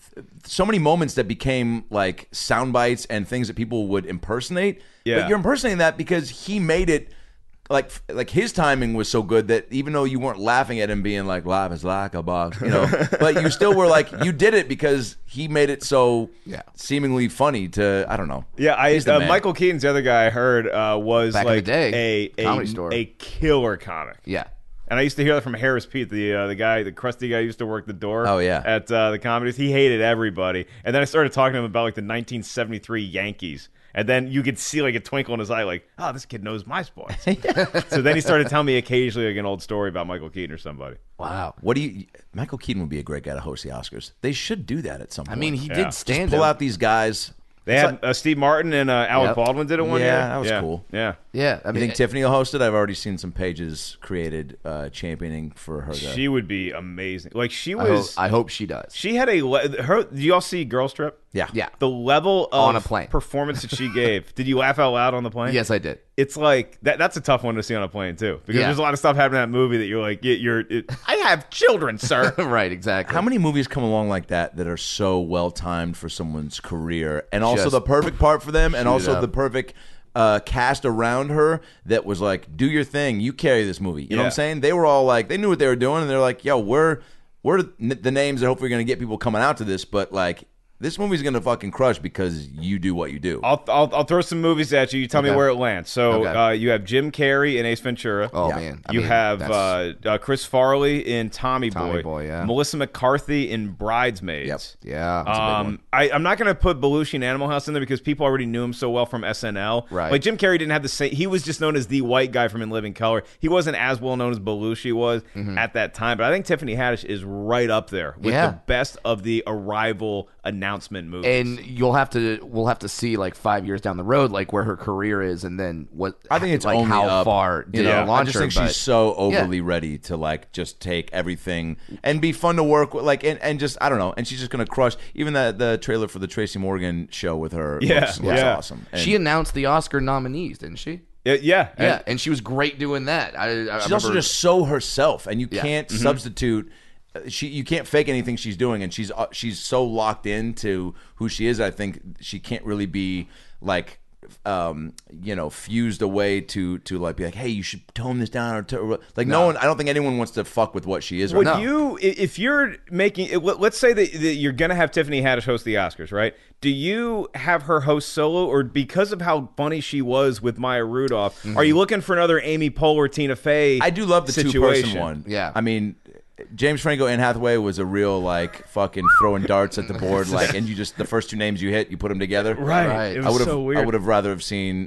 so many moments that became like sound bites and things that people would impersonate. Yeah. But you're impersonating that because he made it like his timing was so good that even though you weren't laughing at him being like life is like a box, but you still were like you did it because he made it so seemingly funny to I don't know. Yeah, He's the man. Michael Keaton's the other guy I heard was Back in like the day, Comedy Store. a killer comic. Yeah. And I used to hear that from Harris Pete, the guy, the crusty guy who used to work the door. Oh, yeah. At the comedies. He hated everybody. And then I started talking to him about like the 1973 Yankees. And then you could see like a twinkle in his eye, like, oh, this kid knows my sports. So then he started telling me occasionally like an old story about Michael Keaton or somebody. Wow. Michael Keaton would be a great guy to host the Oscars. They should do that at some point. I mean, he Yeah. did stand pull up. out these guys. They It's had Steve Martin and Alec Yep. Baldwin did it one year. Yeah, that was cool. Yeah. Yeah. I You mean, think Tiffany will host it? I've already seen some pages created championing for her. She would be amazing. Like she I hope, was. I hope she does. She had her. Do y'all see Girls Trip? Yeah. Yeah. The level of On a plane. performance that she gave. Did you laugh out loud on the plane? Yes, I did. It's like that's a tough one to see on a plane too, because Yeah. there's a lot of stuff happening in that movie that you're like, I have children, sir. Right, exactly. How many movies come along like that that are so well timed for someone's career, and also Just the perfect part for them, and shoot it also up. the perfect cast around her that was like, do your thing, you carry this movie. You know what I'm Yeah. saying? They were all like, they knew what they were doing, and they're like, yo, we're the names that hopefully are going to get people coming out to this, but like. This movie's gonna fucking crush because you do what you do. I'll throw some movies at you. You tell me Okay. where it lands. So Okay. you have Jim Carrey in Ace Ventura. Oh, Yeah. man. I You mean, have that's- Chris Farley in Tommy Tommy Boy, yeah. Melissa McCarthy in Bridesmaids. Yep. yeah. That's a big one. I'm not going to put Belushi in Animal House in there because people already knew him so well from SNL. Right. Like Jim Carrey didn't have the same. He was just known as the white guy from In Living Color. He wasn't as well known as Belushi was at that time. But I think Tiffany Haddish is right up there with Yeah. the best of the Arrival announcement movies. And we'll have to see like 5 years down the road, like where her career is, and then what. I think it's like only how up. far did Yeah. it launch I just her, think but- she's so overly ready to like just take everything and be fun to work with, like and just I don't know, and she's just gonna crush. Even the trailer for the Tracy Morgan show with her looks Yeah. awesome. And She announced the Oscar nominees, didn't she? yeah. Yeah, and she was great doing that. I she's remember, also just so herself, and you Yeah. can't substitute. You can't fake anything she's doing, and she's so locked into who she is. I think she can't really be like fused away to like be like, hey, you should tone this down or like no one. I don't think anyone wants to fuck with what she is. Would Right now. you, if you're making, let's say that you're going to have Tiffany Haddish host the Oscars, right? Do you have her host solo, or because of how funny she was with Maya Rudolph, are you looking for another Amy Poehler, Tina Fey? I do love the situation? 2-person one. Yeah. I mean, James Franco, Anne Hathaway was a real like fucking throwing darts at the board, like, and you just the first two names you hit, you put them together. Right. It was so weird. I would have rather have seen,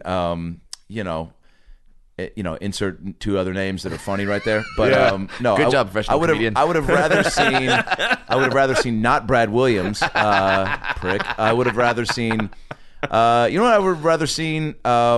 insert two other names that are funny right there. But Yeah. no, Good job, professional comedian. I would have rather seen. I would have rather seen not Brad Williams, prick. I would have rather seen. You know what? I would have rather seen.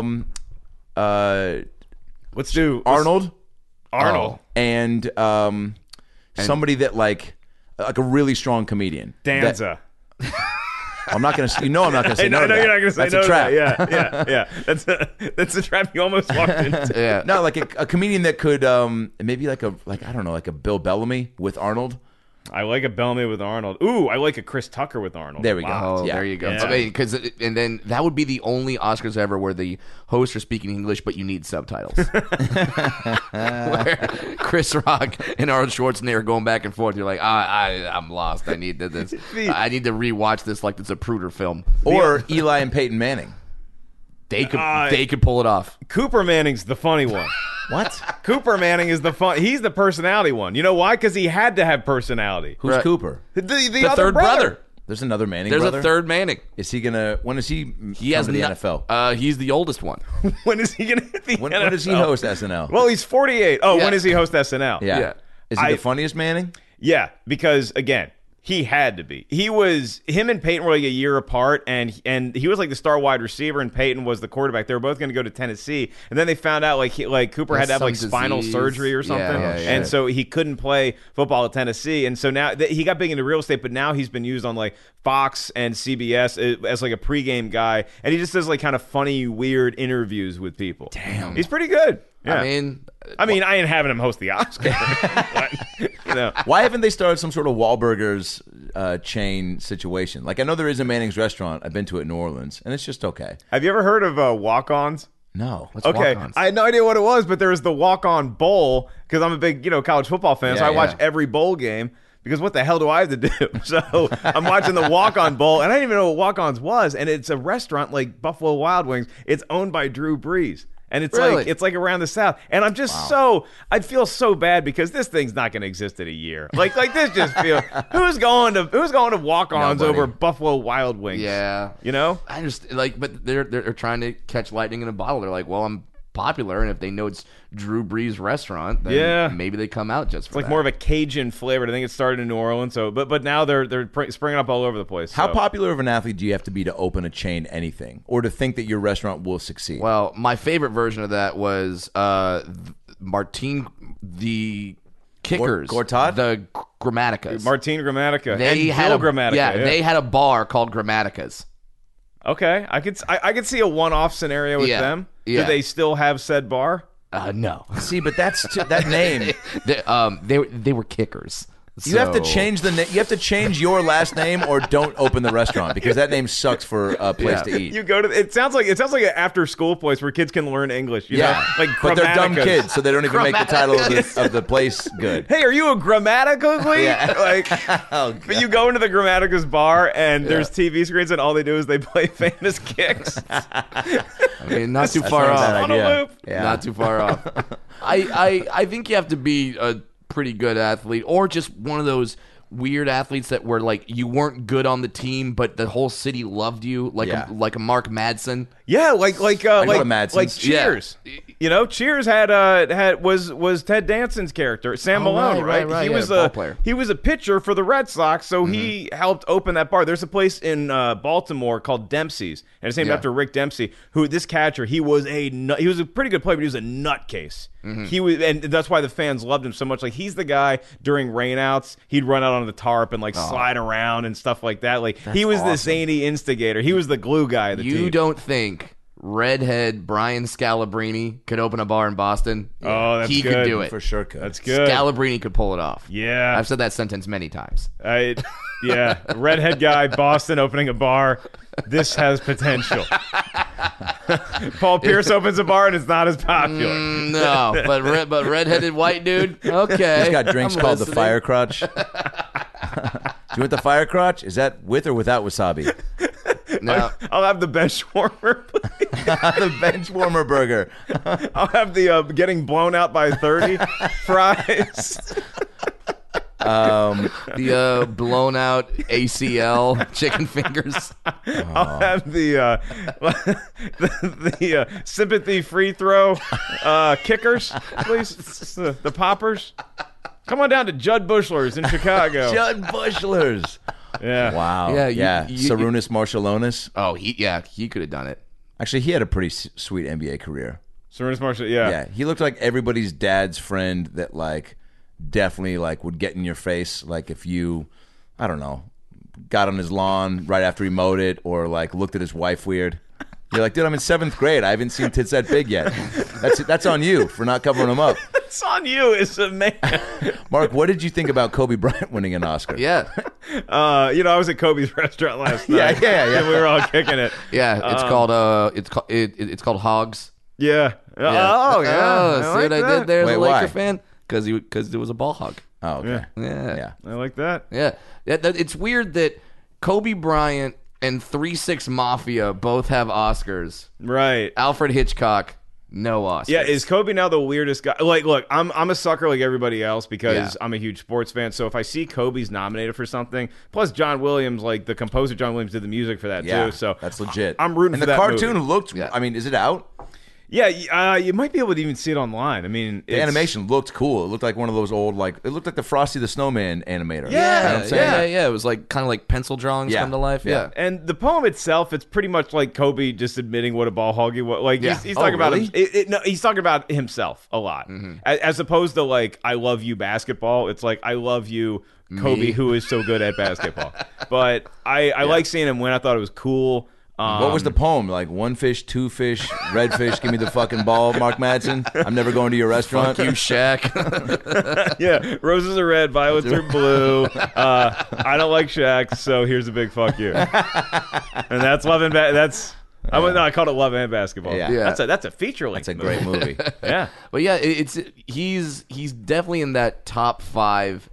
Let's do Arnold. Arnold. And somebody that like a really strong comedian. Danza. I'm not gonna. I'm not gonna say no. I know to you're that. not going to say That's no a to trap. that. Yeah. That's a trap you almost walked into. yeah. No, like a comedian that could maybe like I don't know, like a Bill Bellamy with Arnold. I like a Bellamy with Arnold. Ooh, I like a Chris Tucker with Arnold. There we go. Wow. Oh, Yeah. there you go. Yeah. I mean, and then that would be the only Oscars ever where the hosts are speaking English, but you need subtitles. Where Chris Rock and Arnold Schwarzenegger are going back and forth. You're like, I'm lost. I need this. I need to rewatch this like it's a Pruder film. Or Eli and Peyton Manning. They could pull it off. Cooper Manning's the funny one. What? Cooper Manning is the fun. He's the personality one. You know why? Because he had to have personality. Who's Right. Cooper? The other third brother. There's another Manning There's brother? a third Manning. Is he gonna? When is he? He has come to the not- NFL. He's the oldest one. When is he going to hit the When NFL? does he host SNL? Well, he's 48. Oh, Yeah. when does he host SNL? yeah. yeah. Is he the funniest Manning? Yeah, because, again, He had to be. Him and Peyton were like a year apart, and he was like the star wide receiver, and Peyton was the quarterback. They were both going to go to Tennessee, and then they found out like Cooper had to have like spinal surgery or something, and so he couldn't play football at Tennessee. And so now he got big into real estate, but now he's been used on like Fox and CBS as like a pregame guy, and he just does like kind of funny, weird interviews with people. Damn, he's pretty good. Yeah. I mean, I ain't having him host the Oscars. But, Why haven't they started some sort of Wahlburgers chain situation? Like, I know there is a Manning's restaurant. I've been to it in New Orleans, and it's just okay. have you ever heard of Walk-Ons? No. Okay, walk-ons? I had no idea what it was, but there was the Walk-On Bowl because I'm a big, college football fan, so I watch every bowl game. Because what the hell do I have to do? So I'm watching the Walk-On Bowl, and I didn't even know what Walk-Ons was. And it's a restaurant like Buffalo Wild Wings. It's owned by Drew Brees. And it's like around the South. And I'm just I'd feel so bad because this thing's not going to exist in a year. Like this just feels, who's going to Walk-Ons over Buffalo Wild Wings? Yeah. I just but they're trying to catch lightning in a bottle. They're like, well, I'm popular, and if they know it's Drew Brees' restaurant, then maybe they come out just for it's like that. more of a Cajun flavor. I think it started in New Orleans, so but now they're springing up all over the place. How popular of an athlete do you have to be to open a chain anything, or to think that your restaurant will succeed? Well, my favorite version of that was Martine the Kickers, Gortat? the Grammaticas. Martine Grammatica. They and had Gil a Grammatica. they had a bar called Grammaticas. Okay, I could see a one-off scenario with them. Yeah. Do they still have said bar? No. See, but that's that name. They were kickers. You have to change the name. You have to change your last name, or don't open the restaurant because that name sucks for a place to eat. You go to it sounds like an after-school place where kids can learn English. You know? Like but they're dumb Grammaticas. kids, so they don't even make the title of the place good. Hey, are you a Grammatically? Yeah. Like, but you go into the Grammaticas bar and there's TV screens and all they do is they play famous kicks. I mean, not too far not a off. bad On a idea. loop. Yeah. Not too far off. I think you have to be a pretty good athlete, or just one of those weird athletes that were like you weren't good on the team, but the whole city loved you, like a Mark Madsen. Yeah, like Madsons. Cheers. Yeah. Cheers was Ted Danson's character, Sam Malone, right. He was ball player. He was a pitcher for the Red Sox, so he helped open that bar. There's a place in Baltimore called Dempsey's, and it's named after Rick Dempsey. Who this catcher? He was a pretty good player, but he was a nutcase. He was, and that's why the fans loved him so much. Like he's the guy during rainouts, he'd run out on the tarp and like slide around and stuff like that. Like he was the zany instigator. He was the glue guy of the team. You don't think redhead Brian Scalabrine could open a bar in Boston? Oh, that's he good. could do it. For sure could. That's good. Scalabrine could pull it off. Yeah. I've said that sentence many times. Redhead guy, Boston opening a bar. This has potential. Paul Pierce opens a bar and it's not as popular. No, but redheaded white dude. Okay, He's got drinks I'm called listening. the Fire Crotch. Do you want the Fire Crotch? Is that with or without wasabi? No, I'll have the bench warmer, please. The bench warmer burger. I'll have the getting blown out by 30 fries. the blown out ACL chicken fingers. I'll have the sympathy free throw kickers, please. The poppers. Come on down to Judd Bushler's in Chicago. Judd Bushler's. Yeah. Wow. Yeah, Sarunas Marshallonis. Oh, he could have done it. Actually, he had a pretty sweet NBA career. Sarunas Marshall, yeah. Yeah, he looked like everybody's dad's friend that like definitely like would get in your face, like if you, I don't know, got on his lawn right after he mowed it, or like looked at his wife weird. You're like, dude, I'm in 7th grade. I haven't seen tits that big yet. That's on you for not covering them up. It's on you as a man. Mark, what did you think about Kobe Bryant winning an Oscar? Yeah, I was at Kobe's restaurant last night. Yeah. And we were all kicking it. yeah. It's called Hogs. Yeah. Yeah. Oh, yeah. Oh, I see like what I that. did there as Wait, a Laker why? fan? Because it was a ball hog. Oh, okay. Yeah. I like that. Yeah. It's weird that Kobe Bryant and 3-6 Mafia both have Oscars. Right. Alfred Hitchcock, no Oscars. Yeah, is Kobe now the weirdest guy? Like, look, I'm a sucker like everybody else because Yeah. I'm a huge sports fan. So if I see Kobe's nominated for something, plus John Williams, like the composer John Williams did the music for that Yeah, too. So that's legit. I'm rooting and for the that cartoon movie. looked. Yeah. I mean, is it out? Yeah, you might be able to even see it online. I mean, The animation looked cool. It looked like one of those old, like, it looked like the Frosty the Snowman animator. Yeah, You know what I'm saying? yeah. It was like kind of like pencil drawings Yeah. come to life. Yeah. And the poem itself, it's pretty much like Kobe just admitting what a ball hog he was. Like Yeah. he's talking about really? no, he's talking about himself a lot, as opposed to like I love you basketball. It's like I love you Kobe, who is so good at basketball. But I like seeing him win. I thought it was cool. What was the poem? Like, 1 fish, 2 fish, red fish, give me the fucking ball, Mark Madsen. I'm never going to your restaurant. You Shaq. Yeah, roses are red, violets are blue. I don't like Shaq, so here's a big fuck you. And that's love and I called it Love and Basketball. Yeah. Yeah. That's a feature length. That's a great movie. Yeah. But yeah, he's definitely in that top 5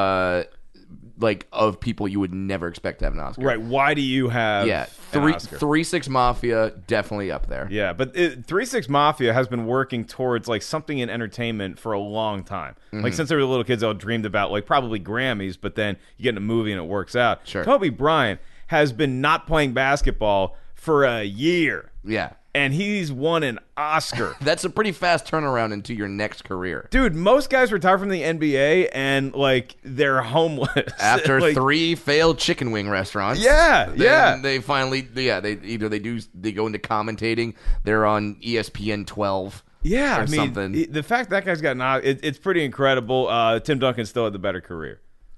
like of people you would never expect to have an Oscar. Right. Why do you have Yeah. an Oscar? 3 6 Mafia definitely up there. Yeah, but 3-6 Mafia has been working towards like something in entertainment for a long time. Like since they were little kids, they all dreamed about like probably Grammys, but then you get in a movie and it works out. Sure. Kobe Bryant has been not playing basketball for a year, Yeah. and he's won an Oscar. That's a pretty fast turnaround into your next career. Dude, most guys retire from the NBA and like they're homeless After like, 3 failed chicken wing restaurants. Yeah, then yeah. They finally they go into commentating. They're on ESPN 12. Yeah, or I mean, something. the fact that guy's got it's pretty incredible. Tim Duncan still had the better career.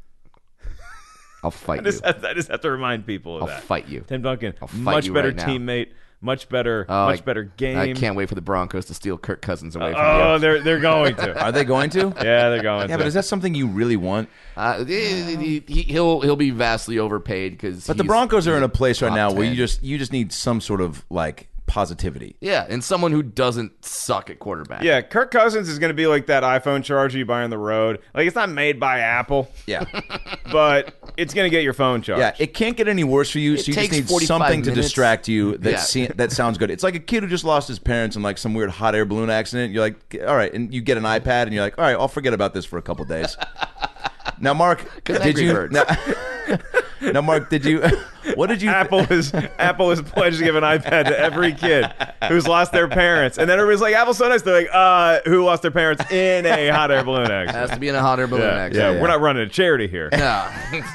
I'll fight I you. just have to remind people of I'll that. fight you. Tim Duncan, I'll fight much you better right now. teammate, much better game. I can't wait for the Broncos to steal Kirk Cousins away from Oh, you. they're going to. Are they going to? Yeah, they're going Yeah, to. but is that something you really want? He'll be vastly overpaid because. But the Broncos are in a place right top now where 10. you just need some sort of like positivity. Yeah, and someone who doesn't suck at quarterback. Yeah, Kirk Cousins is going to be like that iPhone charger you buy on the road. Like, it's not made by Apple, Yeah. but it's going to get your phone charged. Yeah, it can't get any worse for you, so you just takes need 45 something to minutes. distract you that Yeah. that sounds good. It's like a kid who just lost his parents in like some weird hot air balloon accident. You're like, all right, and you get an iPad, and you're like, all right, I'll forget about this for a couple days. Now, Mark, did Angry you? Birds. Now, Mark, did you? What did you? Apple is pledged to give an iPad to every kid who's lost their parents, and then everybody's like, "Apple's so nice." They're like, "Who lost their parents in a hot air balloon accident?" Has to be in a hot air balloon Yeah, accident. we're not running a charity here. No.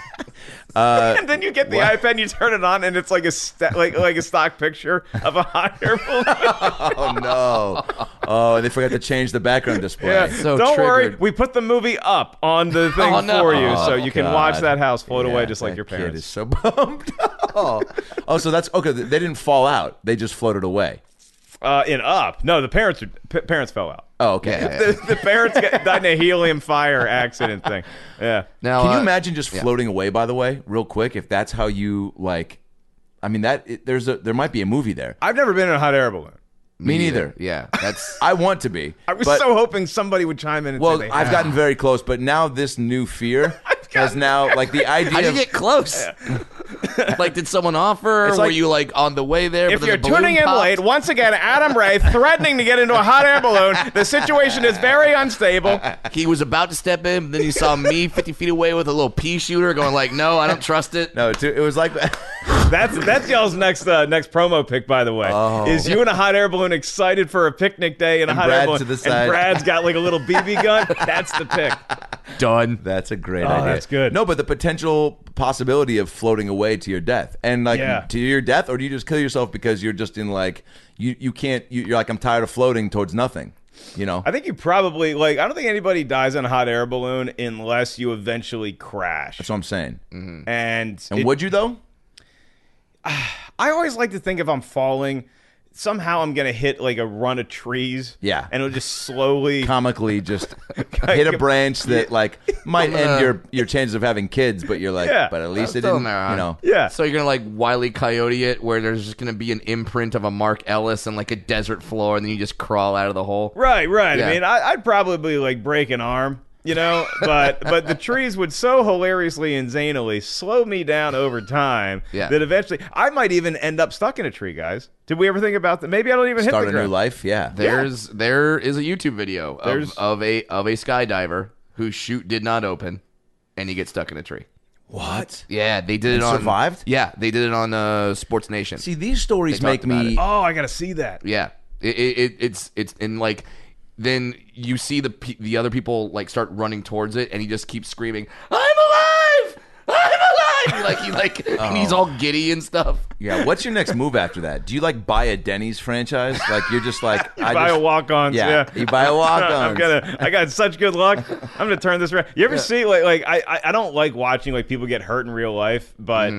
And then you get the iPad and you turn it on, and it's like like a stock picture of a hot air balloon. Oh no! Oh, and they forgot to change the background display. Yeah, So don't worry. triggered. We put the movie up on the thing Oh, no. for you, so you can watch God. that house float away Yeah, just like that your kid parents. is so bummed. Oh, so that's okay. They didn't fall out; they just floated away. In Up, no, the parents fell out. Oh, okay. Yeah. The parents died in a helium fire accident thing. Yeah. Now, Can you imagine just floating away? By the way, real quick, if that's how you like, I mean there might be a movie there. I've never been in a hot air balloon. Me neither. Yeah, that's. I want to be. I was but- so hoping somebody would chime in and well. say they I've have. gotten very close, but now this new fear has now like the idea. How did you of, get close? Like, did someone offer? It's Were like- you like on the way there? If but then you're the balloon tuning in popped? late, once again, Adam Ray threatening to get into a hot air balloon. The situation is very unstable. He was about to step in, but then he saw me 50 feet away with a little pea shooter, going like, "No, I don't trust it." no, it was like That's y'all's next promo pick, by the way. Is you in a hot air balloon excited for a picnic day in a And hot air Brad balloon, to the side. and Brad's got like a little BB gun? That's the pick. Done. That's a great Oh, idea. that's good. No, but the potential possibility of floating away to your death, and like Yeah. to your death, or do you just kill yourself because you're just in like you can't? You're like, I'm tired of floating towards nothing. You know. I think you probably I don't think anybody dies in a hot air balloon unless you eventually crash. That's what I'm saying. And Would you though? I always like to think if I'm falling, somehow I'm gonna hit like a run of trees. Yeah. and it'll just slowly. Comically, just hit a branch that like might end your chances of having kids, but you're like, Yeah. but at least it Still didn't. there, huh? You know. Yeah. So you're gonna like Wile E. Coyote it, where there's just gonna be an imprint of a Mark Ellis and like a desert floor, and then you just crawl out of the hole. Right. Yeah. I mean, I'd probably like break an arm, but the trees would so hilariously and zanily slow me down over time Yeah. that eventually I might even end up stuck in a tree, guys. Did we ever think about that? Maybe I don't even Start hit a the new ground. life. Yeah. There is a YouTube video of a skydiver whose chute did not open, and he gets stuck in a tree. What? Yeah, they did And it on survived? Yeah, they did it on Sports Nation. See, these stories They make talked about me. it. Oh, I gotta see that. Yeah, It's and like then you see the other people like start running towards it, and he just keeps screaming, "I'm alive! I'm alive!" And he's all giddy and stuff. Yeah. What's your next move after that? Do you like buy a Denny's franchise? Like you're just like buy a walk-ons. Yeah. You buy a walk-ons. I got such good luck. I'm gonna turn this around. You ever see like I don't like watching like people get hurt in real life, but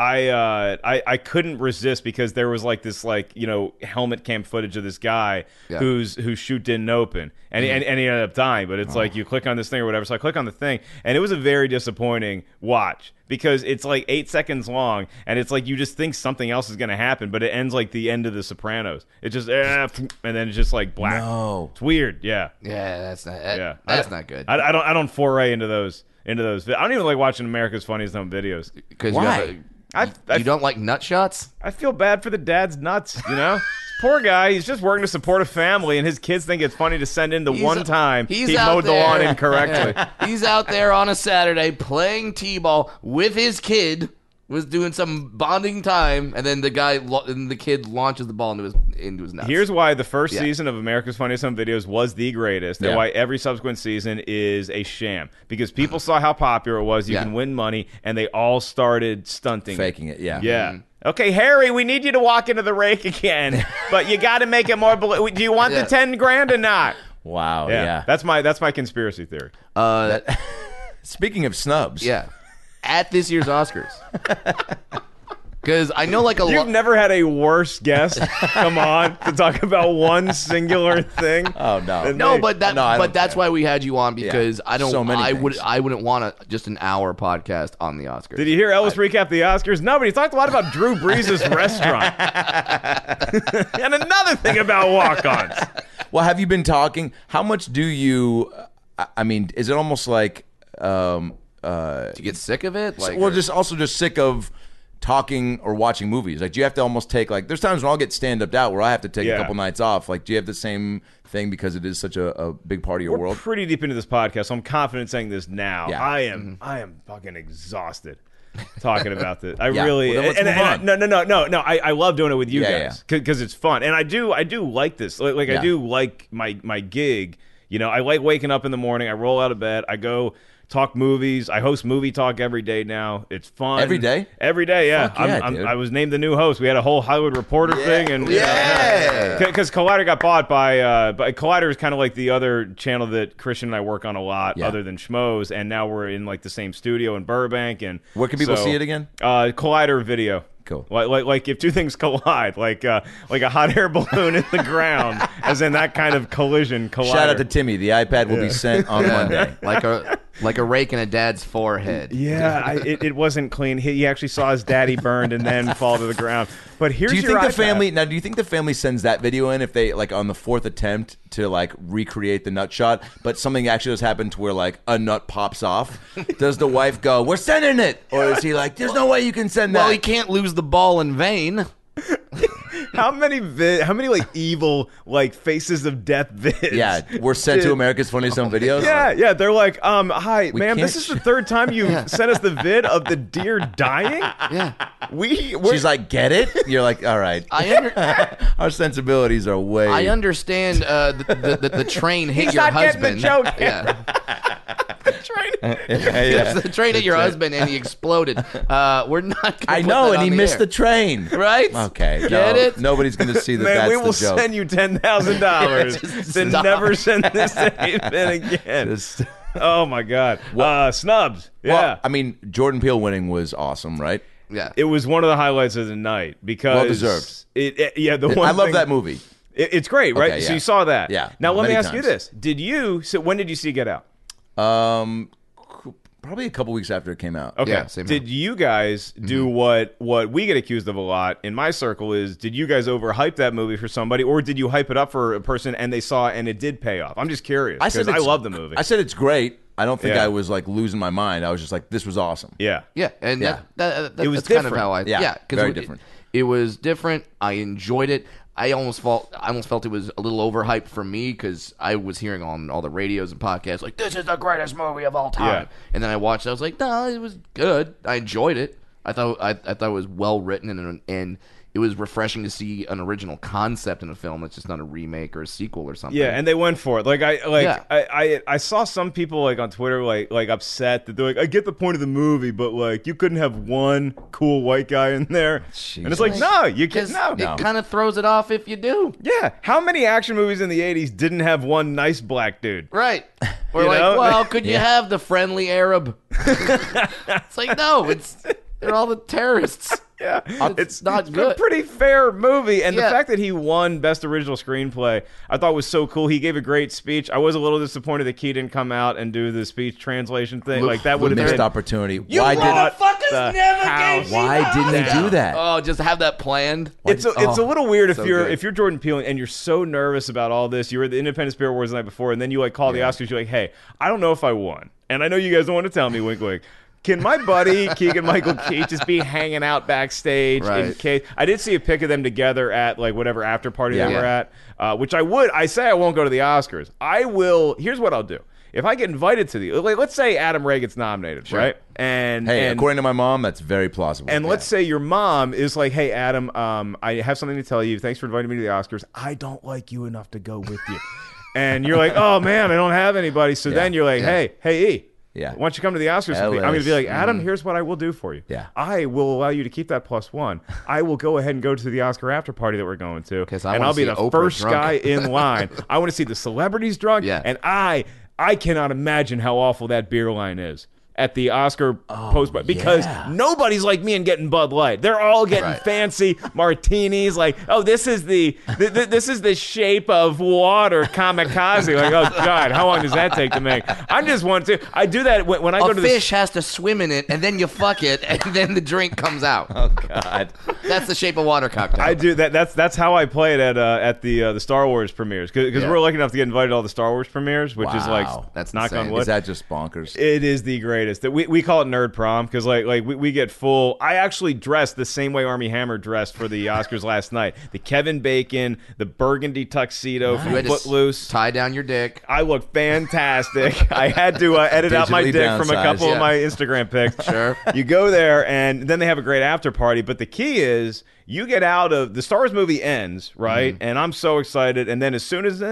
I couldn't resist because there was like this like helmet cam footage of this guy whose chute didn't open and he ended up dying. But it's like you click on this thing or whatever. So I click on the thing and it was a very disappointing watch because it's like 8 seconds long and it's like you just think something else is gonna happen, but it ends like the end of The Sopranos. It just and then it's just like black. No. It's weird. Yeah. Yeah, that's not. That's not good. I don't foray into those. I don't even like watching America's Funniest Home Videos. Because why? You don't like nut shots? I feel bad for the dad's nuts, Poor guy, he's just working to support a family, and his kids think it's funny to send in the one time he mowed the lawn incorrectly. He's out there on a Saturday playing t-ball with his kid, was doing some bonding time, and then the kid launches the ball into his nuts. Here's why the first season of America's Funniest Home Videos was the greatest, and why every subsequent season is a sham. Because people saw how popular it was, you can win money, and they all started stunting faking it. Yeah. Yeah. Okay, Harry, we need you to walk into the rake again, but you got to make it more. Do you want the 10 grand or not? Wow. Yeah. That's my conspiracy theory. Speaking of snubs. Yeah. At this year's Oscars. Because I know like You've never had a worse guest come on to talk about one singular thing. Oh no. No, but that's why we had you on because I wouldn't want just an hour podcast on the Oscars. Did you hear Elvis recap the Oscars? No, but he talked a lot about Drew Brees' restaurant. And another thing about walk-ons. Well, have you been talking? How much do you I mean, is it almost like do you get sick of it? Just sick of talking or watching movies. Like, do you have to almost take there's times when I'll get stand-upped out where I have to take a couple nights off. Like, do you have the same thing because it is such a big part of your world? We're pretty deep into this podcast, so I'm confident saying this now. Yeah. I am fucking exhausted talking about this. I really No. I love doing it with you guys because it's fun, and I do like this. I do like my gig. I like waking up in the morning. I roll out of bed. I go talk movies. I host Movie Talk every day now. It's fun. Every day? Every day, yeah. Dude. I was named the new host. We had a whole Hollywood Reporter thing. And because Collider got bought by Collider is kind of like the other channel that Christian and I work on a lot other than Schmoes, and now we're in like the same studio in Burbank. And where can people see it again? Collider Video. Cool. Like if two things collide, like a hot air balloon in the ground, as in that kind of collision. Collider. Shout out to Timmy. The iPad will be sent on Monday. Like a rake in a dad's forehead. Yeah, it wasn't clean. He actually saw his daddy burned and then fall to the ground. But here's do you your think iPad. Do you think the family sends that video in if they on the fourth attempt to recreate the nut shot, but something actually has happened to where a nut pops off? Does the wife go, "We're sending it," or is he like, "There's no way you can send that"? Well, he can't lose the ball in vain. How many evil faces of death vids? Yeah, we're sent to America's Funniest Home Videos. Yeah, they're like, hi, ma'am, this is the third time you sent us the vid of the deer dying. Yeah, she's like, get it? You're like, all right. Our sensibilities are way. I understand the train hit your husband. He's not getting the joke. Yeah. The train hit your husband and he exploded. We're not. I know, and he missed the train. Right? Okay, get it? Nobody's going to see that. Man, that's we will the joke. send you $10,000 to never send this statement again. Oh my God! Snubs. Yeah, well, I mean, Jordan Peele winning was awesome, right? Yeah, it was one of the highlights of the night because well deserved. I love that movie. It's great, right? Okay, So you saw that. Yeah. Now let me ask you times. this: when did you see Get Out? Probably a couple weeks after it came out. Okay. Yeah, same here. Did you guys do what we get accused of a lot in my circle is, did you guys overhype that movie for somebody, or did you hype it up for a person and they saw it and it did pay off? I'm just curious because I love the movie. I said it's great. I don't think I was losing my mind. I was just like, this was awesome. Yeah. Yeah, and Yeah. That It was that's kind of different. how I very different. It was different. I enjoyed it. I almost felt it was a little overhyped for me because I was hearing on all the radios and podcasts like, this is the greatest movie of all time. Yeah. And then I watched it. I was like, no, it was good. I enjoyed it. I thought it was well written and it was refreshing to see an original concept in a film that's just not a remake or a sequel or something. Yeah, and they went for it. I saw some people like on Twitter like upset that they're like, I get the point of the movie, but like you couldn't have one cool white guy in there. Jeez. And it's like, no, you can't. No. It kind of throws it off if you do. Yeah, how many action movies in the 80s didn't have one nice black dude? Right. Or You like, know? well, could you have the friendly Arab? It's like, no, they're all the terrorists. Yeah, It's not a good. pretty fair movie, and the Yeah. fact that he won Best Original Screenplay, I thought was so cool. He gave a great speech. I was a little disappointed that Key didn't come out and do the speech translation thing. Like that would have Missed been opportunity. You Why motherfuckers did? never gave me Why didn't he do that? Oh, just have that planned. It's a little weird so if good. you're Jordan Peele and you're so nervous about all this. You were at the Independent Spirit Awards the night before, and then you like call the Oscars. You're like, hey, I don't know if I won, and I know you guys don't want to tell me. Wink, wink. Can my buddy Keegan-Michael Key just be hanging out backstage in Right. case? I did see a pic of them together at like whatever after party they Yeah. were at, which I say I won't go to the Oscars. I will. Here's what I'll do. If I get invited to let's say Adam Ray gets nominated, right? And Hey, and, according to my mom, that's very plausible. and let's say your mom is like, hey, Adam, I have something to tell you. Thanks for inviting me to the Oscars. I don't like you enough to go with you. And you're like, oh, man, I don't have anybody. So then you're like, hey, E. Yeah. Why don't you come to the Oscars with me? I'm going to be like, Adam, here's what I will do for you. Yeah. I will allow you to keep that +1. I will go ahead and go to the Oscar after party that we're going to. 'Cause I And wanna I'll be see the Oprah first drunk. guy in line. I want to see the celebrities drunk. Yeah. And I cannot imagine how awful that beer line is at the Oscar post because nobody's like me and getting Bud Light. They're all getting Right. fancy martinis. Like, oh, this is the shape of water kamikaze. Like, oh God, how long does that take to make? I just want to. I do that when I go A to fish has to swim in it, and then you fuck it, and then the drink comes out. Oh God. That's the Shape of Water cocktail. I do that. That's how I play it at the Star Wars premieres because Yeah. we're lucky enough to get invited to all the Star Wars premieres, which is like Wow. That's knock on insane. wood. Is that just bonkers? It is the greatest. That we call it nerd prom because we get full. I actually dressed the same way Armie Hammer dressed for the Oscars last night. The Kevin Bacon, the burgundy tuxedo You from had to Footloose. tie down your dick. I look fantastic. I had to edit out my Digitally dick from a downsized. couple of Yeah. my Instagram pics. Sure. You go there, and then they have a great after party. But the key is you get out of the Star Wars movie ends, right? And I'm so excited. And then as soon as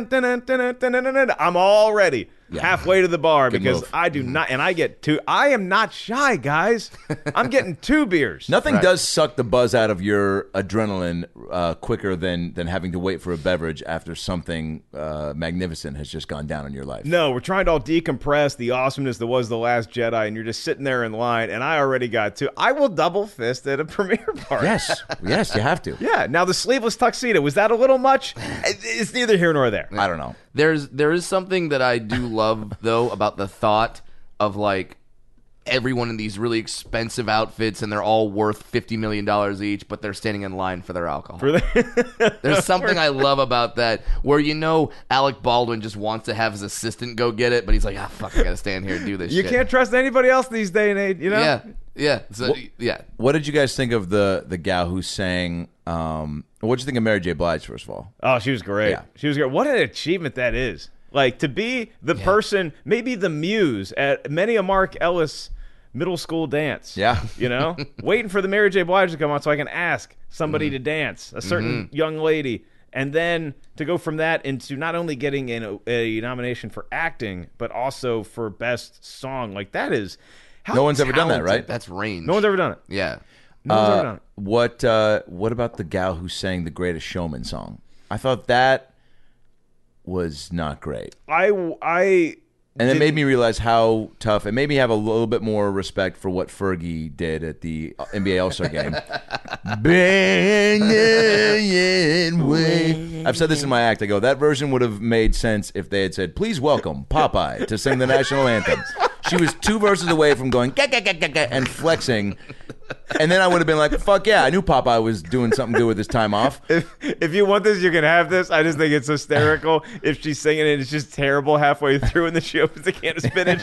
I'm all ready. Halfway to the bar because move. I do not, and I get two. I am not shy, guys. I'm getting 2 beers. Nothing Right. does suck the buzz out of your adrenaline quicker than having to wait for a beverage after something magnificent has just gone down in your life. No, we're trying to all decompress the awesomeness that was The Last Jedi, and you're just sitting there in line, and I already got 2. I will double fist at a premiere party. Yes, yes, you have to. Yeah. Now the sleeveless tuxedo, was that a little much? It's neither here nor there. I don't know. There is something that I do love though about the thought of like everyone in these really expensive outfits and they're all worth $50 million each, but they're standing in line for their alcohol. There's something I love about that where Alec Baldwin just wants to have his assistant go get it, but he's like, fuck, I gotta stand here and do this You shit. can't trust anybody else these day and age, you know? Yeah. So, yeah. What did you guys think of the gal who sang? What'd you think of Mary J. Blige, first of all? Oh, she was great. Yeah. She was great. What an achievement that is. Like, to be the person, maybe the muse at many a Mark Ellis middle school dance. Yeah. You know? Waiting for the Mary J. Blige to come on so I can ask somebody to dance, a certain young lady. And then to go from that into not only getting a nomination for acting, but also for best song. Like, that is... how No one's ever done that, talented- right? That's range. No one's ever done it. Yeah. No one's ever done it. What about the gal who sang the Greatest Showman song? I thought that was not great. And it made me realize how tough. It made me have a little bit more respect for what Fergie did at the NBA All-Star game. I've said this in my act. I go, that version would have made sense if they had said, please welcome Popeye to sing the national anthem. She was 2 verses away from going, "Gah, gah, gah, gah, gah," and flexing. And then I would have been like, fuck yeah, I knew Popeye was doing something good with his time off. If you want this, you can have this. I just think it's hysterical. If she's singing it, it's just terrible halfway through, and then she opens a can of spinach,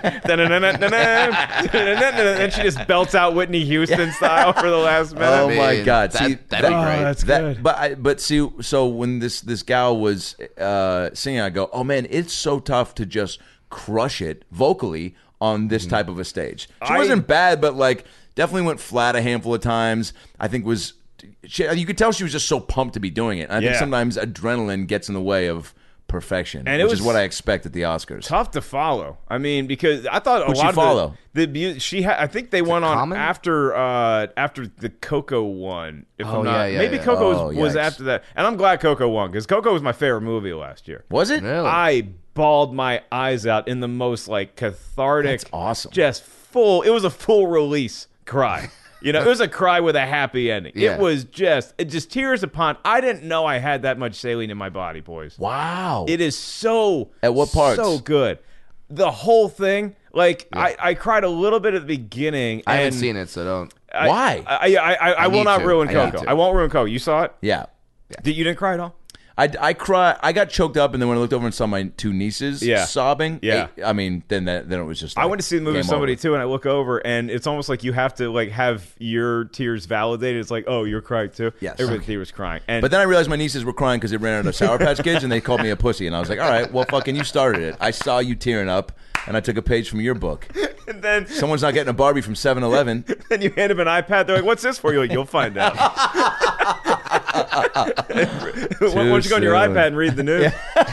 and she just belts out Whitney Houston style for the last minute. Oh my Man, God! that'd See, be great. that's good. But see, so when this gal was singing, I go, oh man, it's so tough to just crush it vocally on this type of a stage. She wasn't bad, but like definitely went flat a handful of times. I think was you could tell she was just so pumped to be doing it. And I think Yeah. sometimes adrenaline gets in the way of perfection, And it which was is what I expect at the Oscars. tough to follow. I mean, because I thought Who'd a she lot follow? of I think they went on Common? after the Coco one. If Oh, I'm not, yeah, maybe yeah. Coco Oh, was yikes. after that, and I'm glad Coco won because Coco was my favorite movie last year. Was it? Really? I bawled my eyes out in the most like cathartic, That's awesome. just full. It was a full release cry. You know, it was a cry with a happy ending. Yeah. It was just tears upon. I didn't know I had that much saline in my body, boys. Wow. It is so At what parts? So good. The whole thing. Like I cried a little bit at the beginning. I haven't and seen it, so don't. Why? I will need not to. ruin I need Coco. to. I won't ruin Coco. You saw it? Yeah. You didn't cry at all? I cried. I got choked up, and then when I looked over and saw my two nieces Yeah. sobbing, Yeah. I mean, then it was just. I like, went to see the movie with game somebody over. too, and I look over, and it's almost like you have to like have your tears validated. It's like, oh, you're crying too. Yes. Everybody was crying, and But then I realized my nieces were crying because they ran out of Sour Patch Kids, and they called me a pussy, and I was like, all right, well, fucking, you started it. I saw you tearing up, and I took a page from your book. and then Someone's not getting a Barbie from 7-Eleven. then you hand them an iPad. They're like, "What's this for?" You're like, "You'll find out." Why don't you go on your soon. iPad and read the news?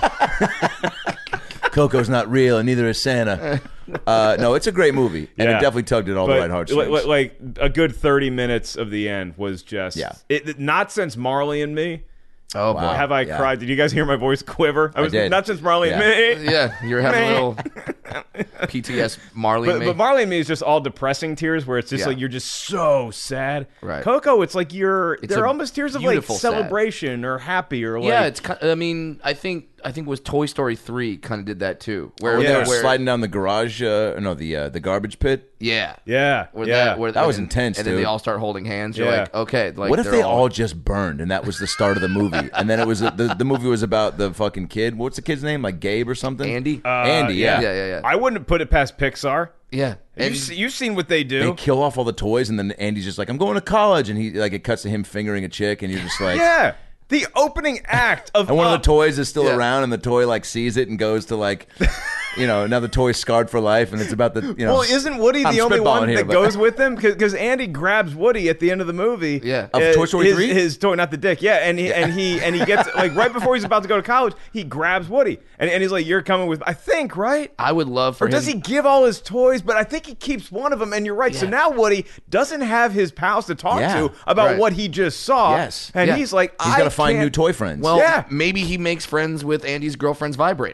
Coco's not real, and neither is Santa. No, it's a great movie, and it Yeah. definitely tugged at all the But, right heartstrings. like a good 30 minutes of the end was just Yeah. not since Marley and Me Oh, boy. have I yeah. cried. Did you guys hear my voice quiver? I was did. not since Marley Yeah. and Me. Yeah, you're having a little PTS Marley and me. But Marley and Me is just all depressing tears where it's just Yeah. like you're just so sad. Right. Coco, it's like It's they're a almost tears of like beautiful sad. celebration or happy or like Yeah, it's. I mean, I think it was Toy Story 3 kind of did that too. Where When they were where- sliding down the garage, the garbage pit. Yeah. yeah. That was intense, And then dude. they all start holding hands. You're Yeah. like, okay. Like, What if they're they all just burned, and that was the start of the movie? And then it was the movie was about the fucking kid. What's the kid's name? Like Gabe or something? Andy? Andy, yeah. Yeah. I wouldn't put it past Pixar. Yeah. And You've seen what they do. They kill off all the toys, and then Andy's just like, "I'm going to college," and he like it cuts to him fingering a chick, and you're just like, Yeah. The opening act of And one of the toys is still Yeah. around, and the toy like sees it and goes to like, now the toy's scarred for life, and it's about the Well, isn't Woody I'm the only spitballing one here, that but- goes with him? Because Andy grabs Woody at the end of the movie. Yeah. Of Toy Story 3? His toy, not the dick. Yeah, and he gets like right before he's about to go to college, he grabs Woody, and he's like, "You're coming with," I think, right? I would love for Or does him. he give all his toys? But I think he keeps one of them. And you're right. So Yeah. now Woody doesn't have his pals to talk Yeah. to about Right. what he just saw. Yes. and Yeah. he's like, he's got to find new toy friends. Well, Yeah. maybe he makes friends with Andy's girlfriend's vibrator.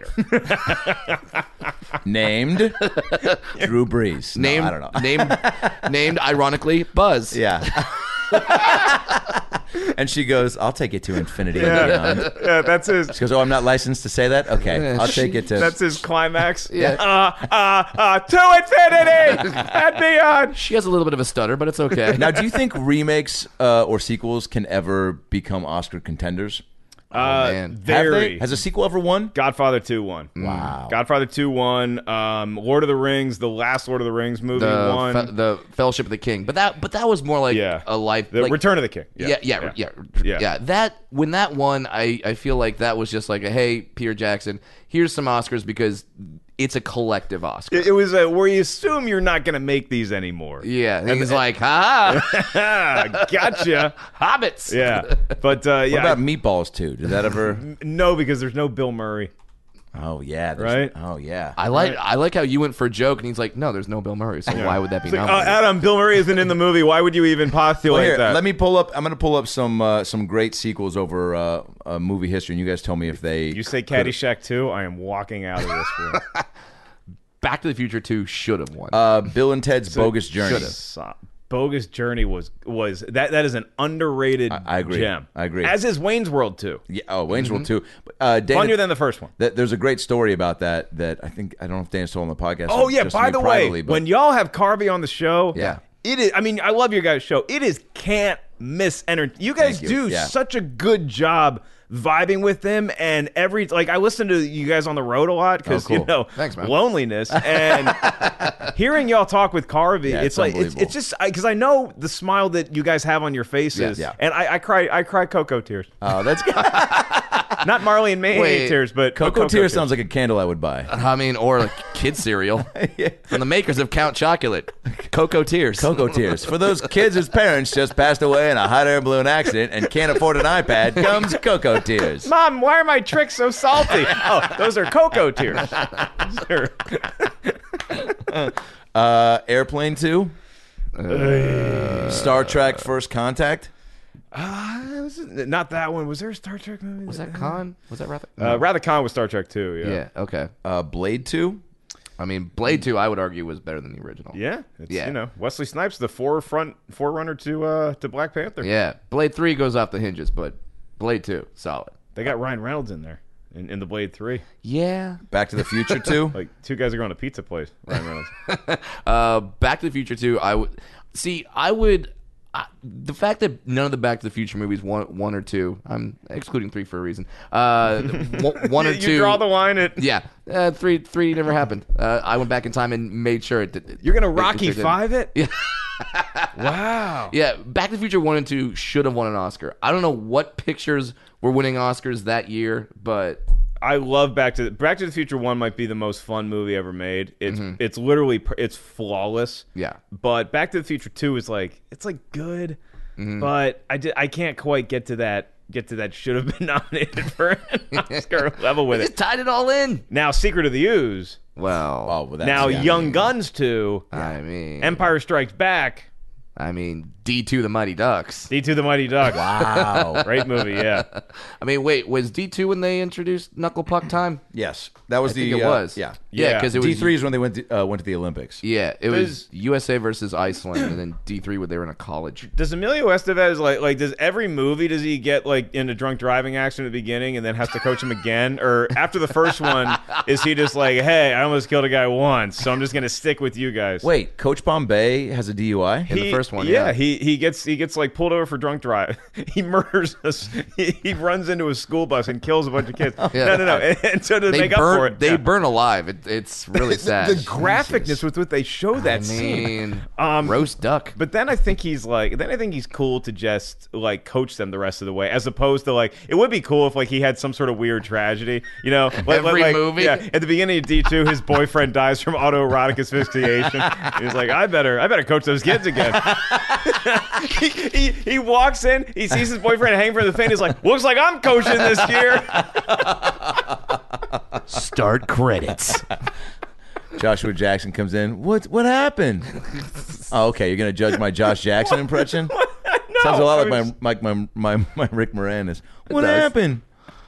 named Drew Brees. No, named, I don't know. named, ironically, Buzz. Yeah. And she goes, "I'll take it to infinity and beyond." Yeah, that's his. She goes, "Oh, I'm not licensed to say that. Okay, I'll take it to." That's his climax. Yeah. To infinity and beyond. She has a little bit of a stutter, but it's okay. Now, do you think remakes or sequels can ever become Oscar contenders? man. Have Very. they? Has a sequel ever won? Godfather 2 won. Wow. Godfather 2 won. Lord of the Rings, the last Lord of the Rings movie won. the Fellowship of the King, but that was more like Yeah. a life. The like, Return of the King. Yeah. That when that won, I feel like that was just like a hey, Peter Jackson, here's some Oscars because it's a collective Oscar. It was where you assume you're not going to make these anymore. Yeah, and he's like, ha, Gotcha. hobbits. Yeah. But What yeah. about Meatballs 2? Did that ever? No, because there's no Bill Murray. Oh yeah, Right? Oh yeah. I like how you went for a joke, and he's like, no, there's no Bill Murray, so why would that be It's like, nominated? Adam, Bill Murray isn't in the movie. Why would you even postulate Well, here, that? let me pull up. I'm going to pull up some great sequels over movie history, and you guys tell me if they. You say Caddyshack 2, I am walking out of this room. Back to the Future 2 should have won. Bill and Ted's Bogus Journey. Bogus Journey was that is an underrated I agree. gem. I agree. As is Wayne's World 2. Yeah, Wayne's World 2. Dana, Funnier than the first one. there's a great story about that I don't know if Dana's told on the podcast. Oh or yeah, just to by me the privately, way, but- when y'all have Carvey on the show, Yeah. it is. I mean, I love your guys' show. It is can't miss entertainment. You guys Thank you. do Yeah. such a good job vibing with them, and I listen to you guys on the road a lot because Oh, cool. Thanks, man. loneliness and hearing y'all talk with Carvey. Yeah, it's it's like it's unbelievable. just because I know the smile that you guys have on your faces, Yeah. and I cry Coco tears. Oh, that's good. Not Marley and May Wait, tears, but Cocoa Tears sounds like a candle I would buy. I mean, or a kid cereal from the makers of Count Chocolate, Cocoa Tears. Cocoa Tears. For those kids whose parents just passed away in a hot air balloon accident and can't afford an iPad, comes Cocoa Tears. Mom, why are my tricks so salty? Oh, those are cocoa tears. Airplane 2? Star Trek First Contact? Not that one. Was there a Star Trek movie? Was that Khan? Was that Rather? Rather Khan was Star Trek 2, yeah. Yeah, okay. Blade 2? I mean, Blade 2, I would argue, was better than the original. Yeah, it's, Yeah. you know, Wesley Snipes, the forerunner to Black Panther. Yeah, Blade 3 goes off the hinges, but Blade 2, solid. They got Ryan Reynolds in there in the Blade 3. Yeah. Back to the Future 2? Like, two guys are going to pizza place. Ryan Reynolds. Back to the Future 2, the fact that none of the Back to the Future movies, one or two, I'm excluding 3 for a reason. One or two. You draw the line at. Yeah, three never happened. I went back in time and made sure it did. You're gonna Rocky V it? Yeah. Wow. Yeah, Back to the Future 1 and 2 should have won an Oscar. I don't know what pictures were winning Oscars that year, but I love Back to the Future 1 might be the most fun movie ever made. It's literally it's flawless. Yeah. But Back to the Future 2 is like good, but I can't quite get to that should have been nominated for an Oscar level with just it. tied it all in. Now Secret of the Ooze. Well, Now Young Guns 2. I mean, Empire Strikes Back. I mean, D2 The Mighty Ducks. D2 The Mighty Ducks. Wow. Great movie, yeah. I mean, wait, was D2 when they introduced Knuckle Puck Time? Yes. That was I think it was. Yeah. Yeah, because it was D3 is when they went to the Olympics. Yeah, it was USA versus Iceland, and then D3 when they were in a college. Does Emilio Estevez like does every movie does he get like in a drunk driving accident at the beginning and then has to coach him again, or after the first one is he just like, hey, I almost killed a guy once, so I'm just gonna stick with you guys? Wait, Coach Bombay has a DUI? In the first one, yeah. He gets like pulled over for drunk drive. He murders us. He runs into a school bus and kills a bunch of kids. Yeah. No. And so to make up for it, They burn alive. It's really sad. the graphicness with which they show that I scene. mean, roast duck. But then I think he's cool to just like coach them the rest of the way, as opposed to like it would be cool if like he had some sort of weird tragedy, you know? Every movie. Yeah, at the beginning of D2, his boyfriend dies from autoerotic asphyxiation. He's like, I better coach those kids again. he walks in, he sees his boyfriend hanging from the fan. He's like, looks like I'm coaching this year. Start credits. Joshua Jackson comes in. What happened? Oh, okay. You're gonna judge my Josh Jackson impression? No, Sounds a lot like my Rick Moranis. What does. happened?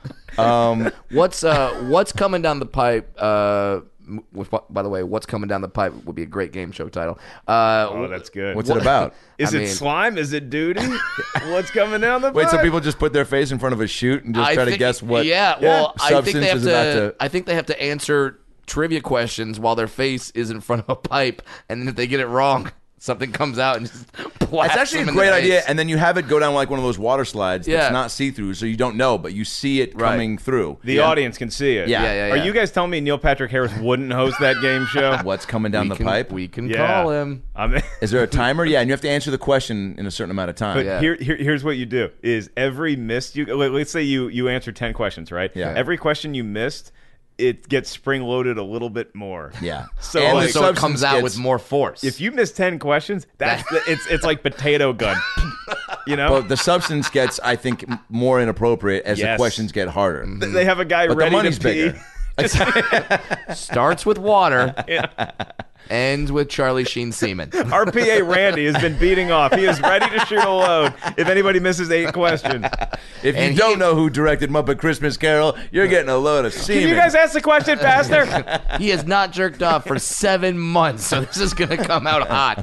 What's coming down the pipe? By the way, what's coming down the pipe would be a great game show title. Oh, that's good. What's it about? Is it slime? Is it duty? What's coming down the pipe? Wait, so people just put their face in front of a chute and just try to guess what? Yeah, well, I think substance they have is about to. I think they have to answer trivia questions while their face is in front of a pipe, and then if they get it wrong, something comes out and just blasts It's actually them a in the great idea, face. and then you have it go down like one of those water slides Yeah. that's not see-through, so you don't know, but you see it coming through. The audience can see it. Yeah. Yeah. Are you guys telling me Neil Patrick Harris wouldn't host that game show? What's coming down the pipe? We can Yeah. call him. Is there a timer? Yeah, and you have to answer the question in a certain amount of time. But Yeah. here's what you do: is every missed let's say you answer 10 questions, right? Yeah. Every question you missed, it gets spring loaded a little bit more. Yeah. So And like, the So it comes substance out gets- with more force. if you miss 10 questions, it's like potato gun. You know, But the substance gets, I think, more inappropriate as the Yes. questions get harder. they have a guy But the ready money's to pee. bigger. starts with water, ends with Charlie Sheen semen. Our PA Randy has been beating off. He is ready to shoot a load if anybody misses 8 questions. If you And don't he- know who directed Muppet Christmas Carol, you're getting a load of semen. Can you guys ask the question faster? He has not jerked off for 7 months, so this is gonna come out hot.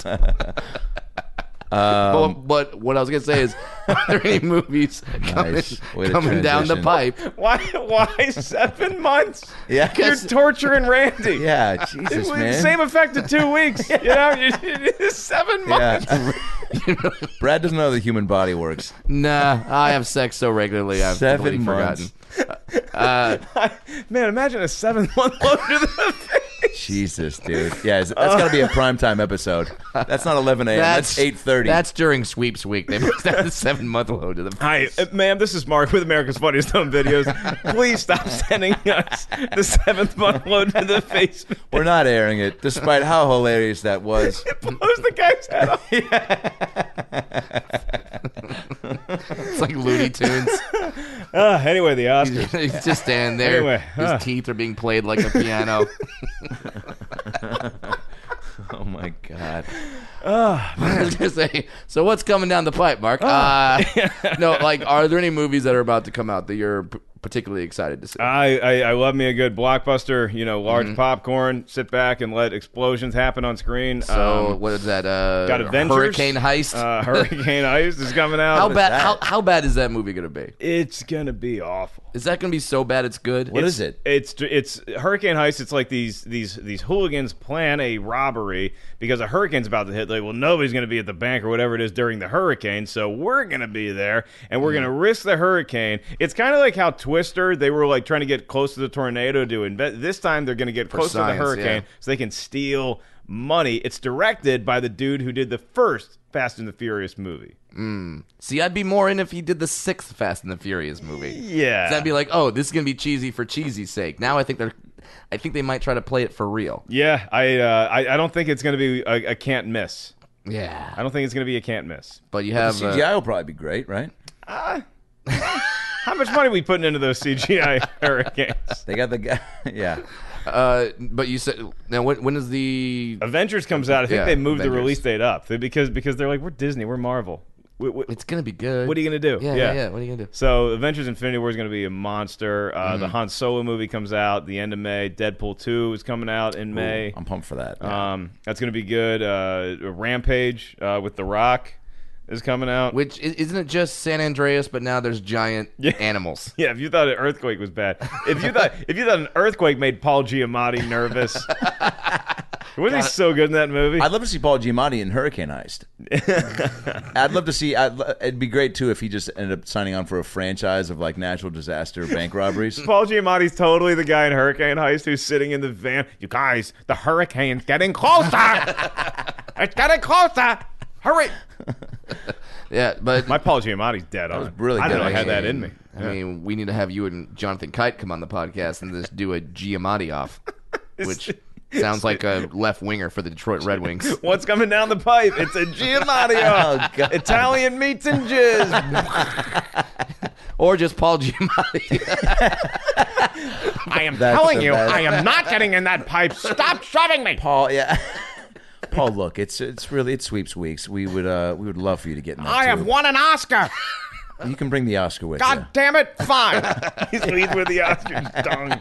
But what I was gonna say is, are there any movies Nice. Way to coming down the transition. pipe? Why 7 months? Yeah. You're torturing Randy. Yeah, Jesus, man. Same effect in 2 weeks. You know, 7 months. Yeah. Brad doesn't know how the human body works. Nah, I have sex so regularly I've 7 completely months. forgotten. Man, imagine a 7-month load to the face. Jesus, dude. Yeah, that's got to be a primetime episode. That's not 11 a.m. That's 8:30. That's during sweeps week. They must have the 7-month load to the Hi, ma'am. This is Mark with America's Funniest Home Videos. Please stop sending us the 7th month load to the face. We're not airing it, despite how hilarious that was. It blows the guy's head off. It's like Looney Tunes. Anyway, the Oscars. He's just standing there. Anyway, His teeth are being played like a piano. Oh my God. I was gonna say, so what's coming down the pipe, Mark? No, like, are there any movies that are about to come out that you're particularly excited to see? I love me a good blockbuster. Large popcorn. Sit back and let explosions happen on screen. So what is that? Got Avengers. Hurricane Heist. Hurricane Heist is coming out. How bad? How bad is that movie gonna be? It's gonna be awful. Is that gonna be so bad it's good? What is it? It's Hurricane Heist. It's like these hooligans plan a robbery because a hurricane's about to hit. Like, well, nobody's going to be at the bank or whatever it is during the hurricane, so we're going to be there and we're going to risk the hurricane. It's kind of like how Twister, they were like trying to get close to the tornado to invest. This time they're going to get close to the hurricane so they can steal money. It's directed by the dude who did the first Fast and the Furious movie. See, I'd be more in if he did the 6th Fast and the Furious movie. Yeah. 'Cause I'd be like, oh, this is gonna be cheesy for cheesy's sake. Now I think they might try to play it for real. Yeah, I don't think it's going to be a can't miss. Yeah. I don't think it's going to be a can't miss. But you The have CGI will probably be great, right? How much money are we putting into those CGI hurricanes? They got the guy. Yeah. but you said now when is the Avengers comes out. I think Yeah, they moved the Avengers. release date up because they're like, we're Disney, we're Marvel. It's gonna be good. What are you gonna do? Yeah. What are you gonna do? So Avengers: Infinity War is gonna be a monster. The Han Solo movie comes out the end of May. Deadpool 2 is coming out in May. I'm pumped for that. That's gonna be good. Rampage with The Rock is coming out. Which isn't it just San Andreas, but now there's giant animals. Yeah, if you thought an earthquake was bad, if you thought an earthquake made Paul Giamatti nervous, wasn't he so good in that movie? I'd love to see Paul Giamatti in Hurricane Heist. I'd love to see. It'd be great too if he just ended up signing on for a franchise of like natural disaster bank robberies. Paul Giamatti's totally the guy in Hurricane Heist who's sitting in the van. You guys, the hurricane's getting closer. It's getting closer. Hurry! Yeah, but My Paul Giamatti's dead on. really I good. didn't know I had that in me. I mean, we need to have you and Jonathan Kite come on the podcast and just do a Giamatti off, which sounds like a left winger for the Detroit Red Wings. What's coming down the pipe? It's a Giamatti off. Italian meats and jizz. Or just Paul Giamatti. I am That's telling the you, best. I am not getting in that pipe. Stop shoving me. Paul, yeah. Paul, look, it's sweeps weeks. We would love for you to get in that I too. have won an Oscar. You can bring the Oscar with God you. damn it. Fine. He's with the Oscars done.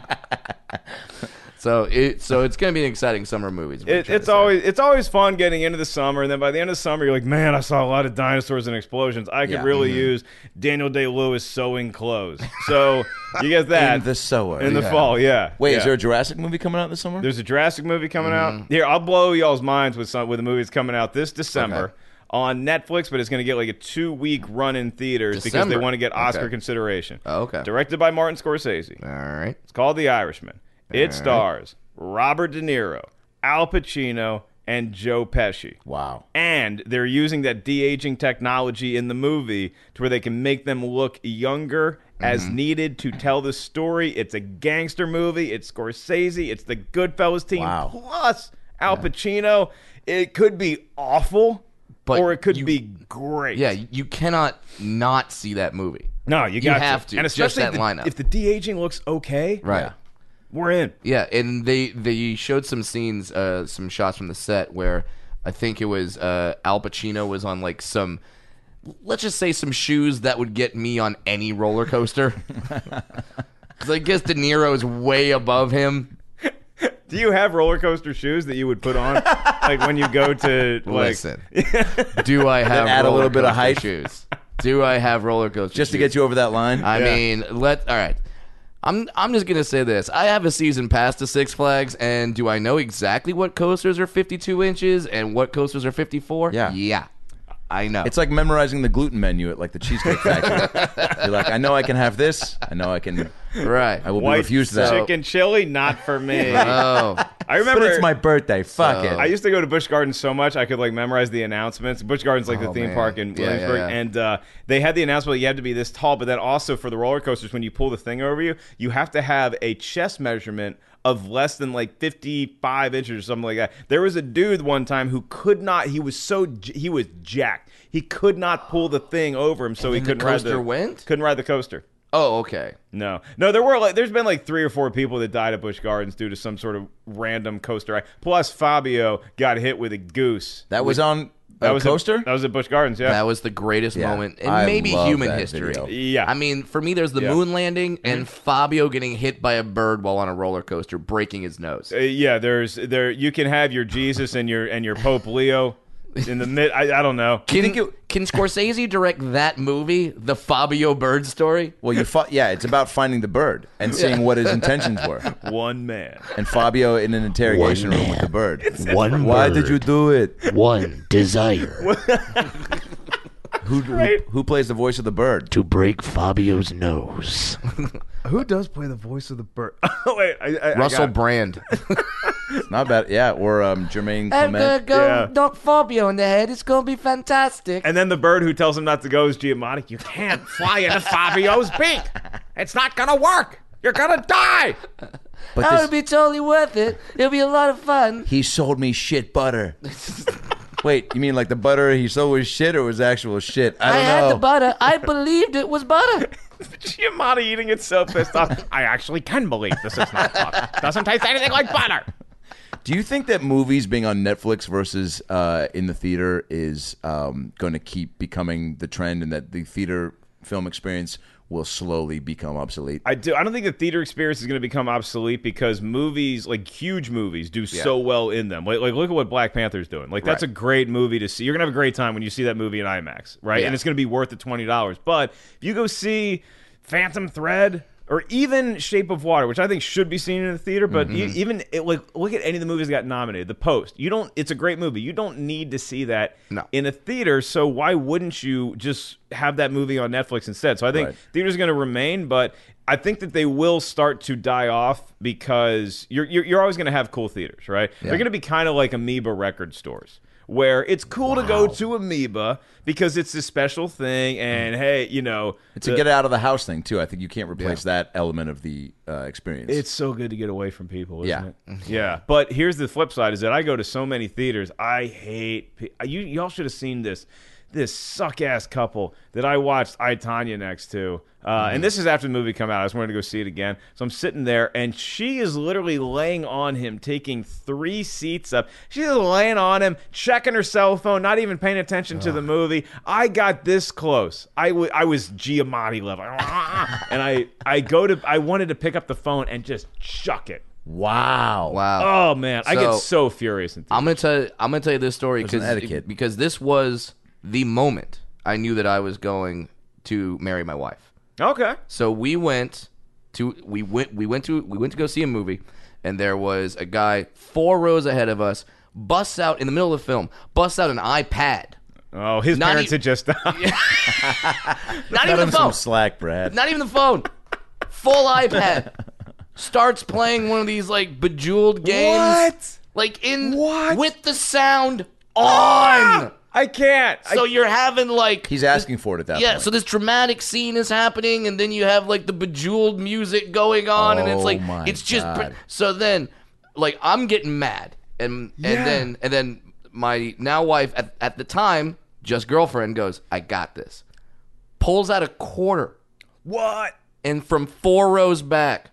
So it's going to be an exciting summer movie. It's always fun getting into the summer, and then by the end of the summer, you're like, man, I saw a lot of dinosaurs and explosions. I could really use Daniel Day-Lewis sewing clothes. So you get that In the sewer. in the fall. Yeah. Wait, yeah. is there a Jurassic movie coming out this summer? There's a Jurassic movie coming out. Here, I'll blow y'all's minds with a movie that's coming out this December. Okay. On Netflix, but it's going to get like a 2-week run in theaters because they December? want to get Oscar Okay. consideration. Oh, okay. Directed by Martin Scorsese. All right. It's called The Irishman. It stars Robert De Niro, Al Pacino, and Joe Pesci. Wow. And they're using that de-aging technology in the movie to where they can make them look younger as needed to tell the story. It's a gangster movie. It's Scorsese. It's the Goodfellas team. Wow. Plus Al Pacino. It could be awful, But or it could you- be great. Yeah, you cannot not see that movie. No, you got have to, And just especially that lineup. if the de-aging looks okay, Right. we're in. Yeah, and they showed some scenes, some shots from the set where I think it was Al Pacino was on like some, let's just say some shoes that would get me on any roller coaster. 'Cause I guess De Niro is way above him. Do you have roller coaster shoes that you would put on, like when you go to like? Listen, do I have add a roller little bit of coaster height? shoes? Do I have roller coaster Just to shoes? get you over that line? I Yeah. mean, all right. I'm just gonna say this. I have a season pass to Six Flags, and do I know exactly what coasters are 52 inches and what coasters are 54? Yeah. Yeah. I know. It's like memorizing the gluten menu at like the Cheesecake Factory. You're like, I know I can have this. I know I can. right. I will be White refused that. chicken chili, not for me. Oh, I remember But it's my birthday. Fuck it. I used to go to Busch Gardens so much I could like memorize the announcements. Busch Gardens like the theme park in Williamsburg, and they had the announcement you had to be this tall. But then also for the roller coasters, when you pull the thing over you, you have to have a chest measurement of less than like 55 inches or something like that. There was a dude one time who could not. He was jacked. He could not pull the thing over him, so he couldn't ride couldn't ride the coaster. Oh, okay. No. There's been like 3 or 4 people that died at Busch Gardens due to some sort of random coaster. Plus, Fabio got hit with a goose. That was on a coaster? That was at Busch Gardens, yeah. That was the greatest moment in I maybe love human that history. video. Yeah. I mean, for me, there's the moon landing and Fabio getting hit by a bird while on a roller coaster, breaking his nose. You can have your Jesus and your Pope Leo in the mid. I don't know. Can Scorsese direct that movie, the Fabio bird story? Well, it's about finding the bird and seeing what his intentions were. One man. And Fabio in an interrogation room with the bird. Why did you do it? One desire Who plays the voice of the bird? to break Fabio's nose. Who does play the voice of the bird? Wait, Russell Brand. Not bad. Yeah, or Jermaine I'm gonna Clement. go knock Fabio in the head. It's gonna be fantastic. And then the bird who tells him not to go is Giamatti. You can't fly into Fabio's beak. It's not gonna work. You're gonna die. But That would be totally worth it. It'll be a lot of fun. he sold me shit butter. Wait, you mean like the butter he sold was shit or was actual shit? I don't know. had the butter. I believed it was butter. Giamatti eating it so pissed off. I actually can believe this is not butter. Doesn't taste anything like butter. Do you think that movies being on Netflix versus in the theater is going to keep becoming the trend, and that the theater film experience will slowly become obsolete? I do. I don't think the theater experience is going to become obsolete because movies, like huge movies, do so well in them. Like look at what Black Panther's doing. Like that's a great movie to see. You're going to have a great time when you see that movie in IMAX, right? Yeah. And it's going to be worth the $20. But if you go see Phantom Thread or even Shape of Water, which I think should be seen in the theater, but look at any of the movies that got nominated. The Post. It's a great movie. You don't need to see that in a theater, so why wouldn't you just have that movie on Netflix instead? So I think theaters are going to remain, but I think that they will start to die off because you're always going to have cool theaters, right? Yeah. They're going to be kind of like Amoeba record stores, where it's cool to go to Amoeba because it's a special thing, and hey, it's a get out of the house thing too. I think you can't replace that element of the experience. It's so good to get away from people, isn't it? Yeah. But here's the flip side: is that I go to so many theaters. I hate y'all should have seen this suck ass couple that I watched I, Tonya next to. And this is after the movie came out. I just wanted to go see it again. So I'm sitting there, and she is literally laying on him, taking 3 seats up. She's laying on him, checking her cell phone, not even paying attention to the movie. I got this close. I was Giamatti level. And I wanted to pick up the phone and just chuck it. Wow. Oh, man. I get so furious. I'm gonna tell you this story etiquette. because this was the moment I knew that I was going to marry my wife. Okay. So we went to go see a movie, and there was a guy 4 rows ahead of us, busts out in the middle of the film, busts out an iPad. Oh, his parents had just not even the phone. Some slack, Brad. Not even the phone. Full iPad. Starts playing one of these like Bejeweled games. What? Like with the sound on. I can't. So you're having like he's asking for it at that point. Yeah, so this dramatic scene is happening, and then you have like the Bejeweled music going on, and it's like it's just so then like I'm getting mad, and then my now wife at the time just girlfriend goes, I got this, pulls out a quarter, what, and from 4 rows back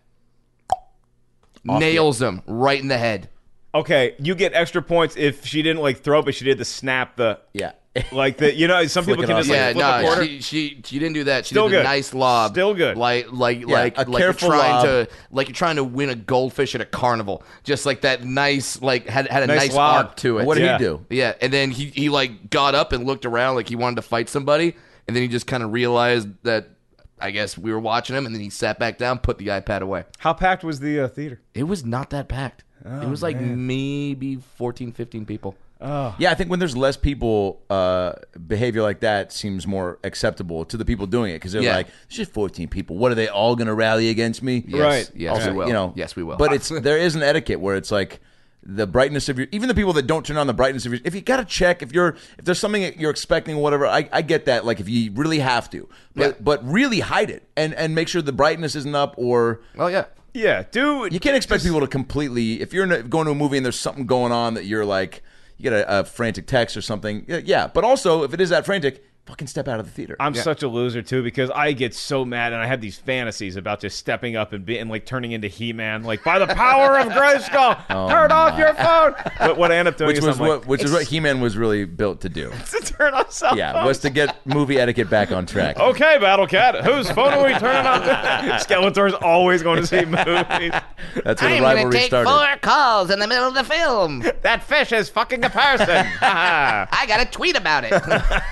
nails him right in the head. Okay, you get extra points if she didn't like throw it, but she did the snap like the some people can just like flip a quarter. She didn't do that. She Still did good. a nice lob. Still good. Like you're trying to win a goldfish at a carnival. Just like that nice had a nice arc to it. What did he do? Yeah, and then he like got up and looked around like he wanted to fight somebody, and then he just kind of realized that I guess we were watching him, and then he sat back down, put the iPad away. How packed was the theater? It was not that packed. It was like maybe 14, 15 people. Oh. Yeah, I think when there's less people, behavior like that seems more acceptable to the people doing it because they're like, "It's just 14 people. What are they all going to rally against me?" Yes, right? Yes, we will. You know, yes, we will. But there is an etiquette where it's like, the brightness of even the people that don't turn on the brightness of your, if you got to check if there's something that you're expecting, whatever, I get that, like if you really have to, but really hide it and make sure the brightness isn't up or. Oh yeah. Yeah, dude. You can't expect people to completely, if you're going to a movie and there's something going on that you're like, you get a frantic text or something. Yeah, but also if it is that frantic, fucking step out of the theater. I'm such a loser too because I get so mad and I have these fantasies about just stepping up and being like turning into He-Man, like by the power of Grayskull, turn off your phone. But what I end up doing is what He-Man was really built to do. To turn off cell phones. Was to get movie etiquette back on track. Okay, Battle Cat, whose phone are we turning on? Skeletor's always going to see movies. That's when the rivalry started. 4 calls in the middle of the film. That fish is fucking a person. I got to tweet about it.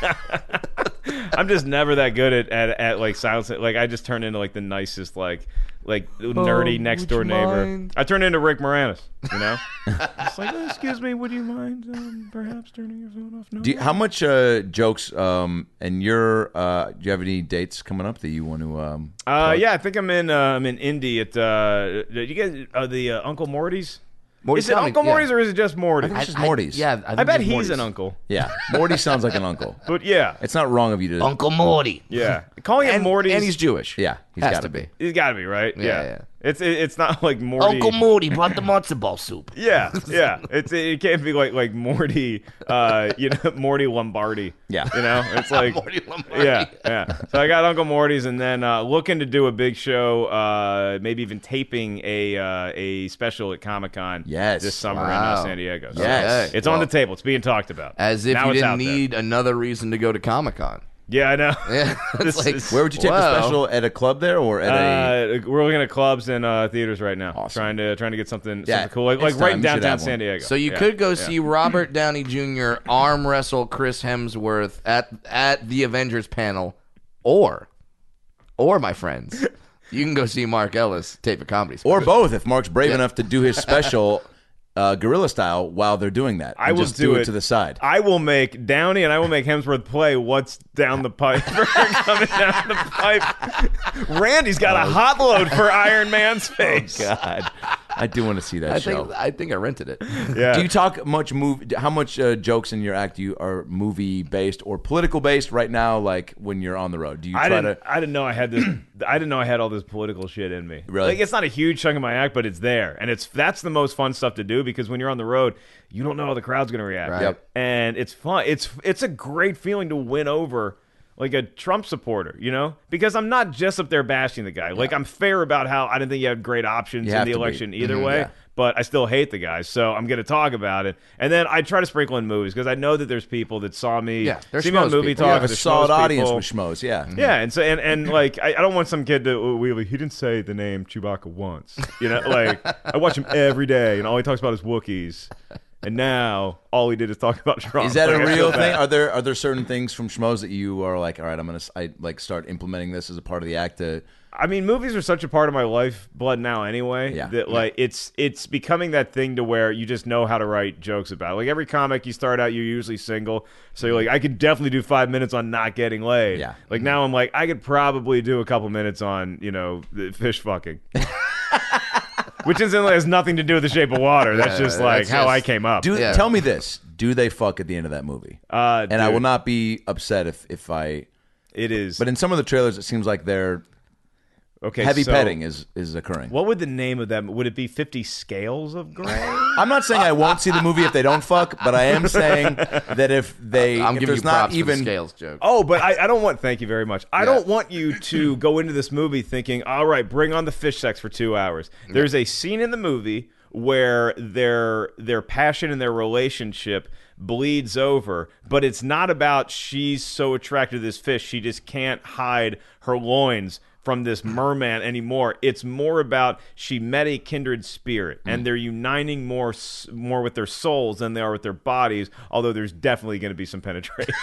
I'm just never that good at like silence. Like I just turn into like the nicest like nerdy next door neighbor. mind? I turn into Rick Moranis, you know. It's like, excuse me, would you mind perhaps turning your phone off? No. How much jokes and do you have any dates coming up that you want to? Yeah, I think I'm in Indy at you guys the Uncle Morty's. Morty's Is it comedy, Uncle Morty's yeah. or is it just Morty? I think it's just Morty's. Yeah, I bet it's he's Morty's. an uncle. Yeah, Morty sounds like an uncle. But yeah, It's not wrong of you to. Uncle Morty. yeah. Calling him Morty's. And he's Jewish. Yeah, he's Has gotta to be. He's got to be right. Yeah. It's not like Morty. Uncle Morty brought the matzo ball soup. Yeah. It can't be like Morty. Morty Lombardi. Yeah. It's like Morty Lombardi. Yeah. So I got Uncle Morty's, and then looking to do a big show. Maybe even taping a special at Comic-Con. Yes. This summer Wow. in San Diego. So Yes. it's on the table. It's being talked about. As if Now you it's didn't out there. need another reason to go to Comic-Con. Yeah, I know. Yeah, This it's like, is- Where would you take the Wow. special at a club there or at a? We're looking at clubs and theaters right now. Awesome. trying to get something Yeah, cool, like it's right time. in You should downtown have one. San Diego. So you Yeah. could go Yeah. see Robert Downey Jr. arm wrestle Chris Hemsworth at the Avengers panel, or my friends, you can go see Mark Ellis tape a comedy special. Or both, if Mark's brave enough to do his special guerrilla style while they're doing that. I and will just do it to the side. I will make Downey and I will make Hemsworth play what's down the pipe. Coming down the pipe. Randy's got a hot load for Iron Man's face. God, I do want to see that show. I think I rented it. Yeah. Do you talk much how much jokes in your act are movie based or political based right now? Like when you're on the road, do you I try didn't know I had this. I didn't know I had all this political shit in me. Really? Like it's not a huge chunk of my act, but it's there, and that's the most fun stuff to do because when you're on the road, you don't know how the crowd's going to react. Right. Yep. And it's fun. It's a great feeling to win over like a Trump supporter, because I'm not just up there bashing the guy. Like I'm fair about how I didn't think he had great options You in have the to be. election either Mhm, way. yeah. But I still hate the guy, so I'm going to talk about it. And then I try to sprinkle in movies because I know that there's people that saw me, Yeah, they're see me on schmoes movie people. You talk. have a they're solid schmoes audience people. with schmoes, yeah. Yeah, and so and like I don't want some kid to wheelie. He didn't say the name Chewbacca once. Like I watch him every day, and all he talks about is Wookiees. And now all he did is talk about Trump. Is that Like, a I feel real thing? bad. Are there certain things from schmoes that you are like, all right, I start implementing this as a part of the act to I mean, movies are such a part of my lifeblood now anyway. Yeah. That like it's becoming that thing to where you just know how to write jokes about. Like every comic you start out, you're usually single, so you're like, I could definitely do 5 minutes on not getting laid. Yeah. Like now I'm like, I could probably do a couple minutes on the fish fucking. Which incidentally has nothing to do with The Shape of Water. That's just like that's how just- I came up. Yeah. Tell me this. Do they fuck at the end of that movie? And I dude, will not be upset if I It is. but in some of the trailers it seems like they're okay, heavy so petting is occurring. What would the name of that? Would it be 50 Scales of Grey? I'm not saying I won't see the movie if they don't fuck, but I am saying that if I'm if giving there's you not props for even the scales joke. Oh, but I don't want. Thank you very much. I don't want you to go into this movie thinking, all right, bring on the fish sex for 2 hours. There's a scene in the movie where their passion and their relationship bleeds over, but it's not about she's so attracted to this fish she just can't hide her loins from this merman anymore. It's more about she met a kindred spirit and they're uniting more with their souls than they are with their bodies, although there's definitely going to be some penetration.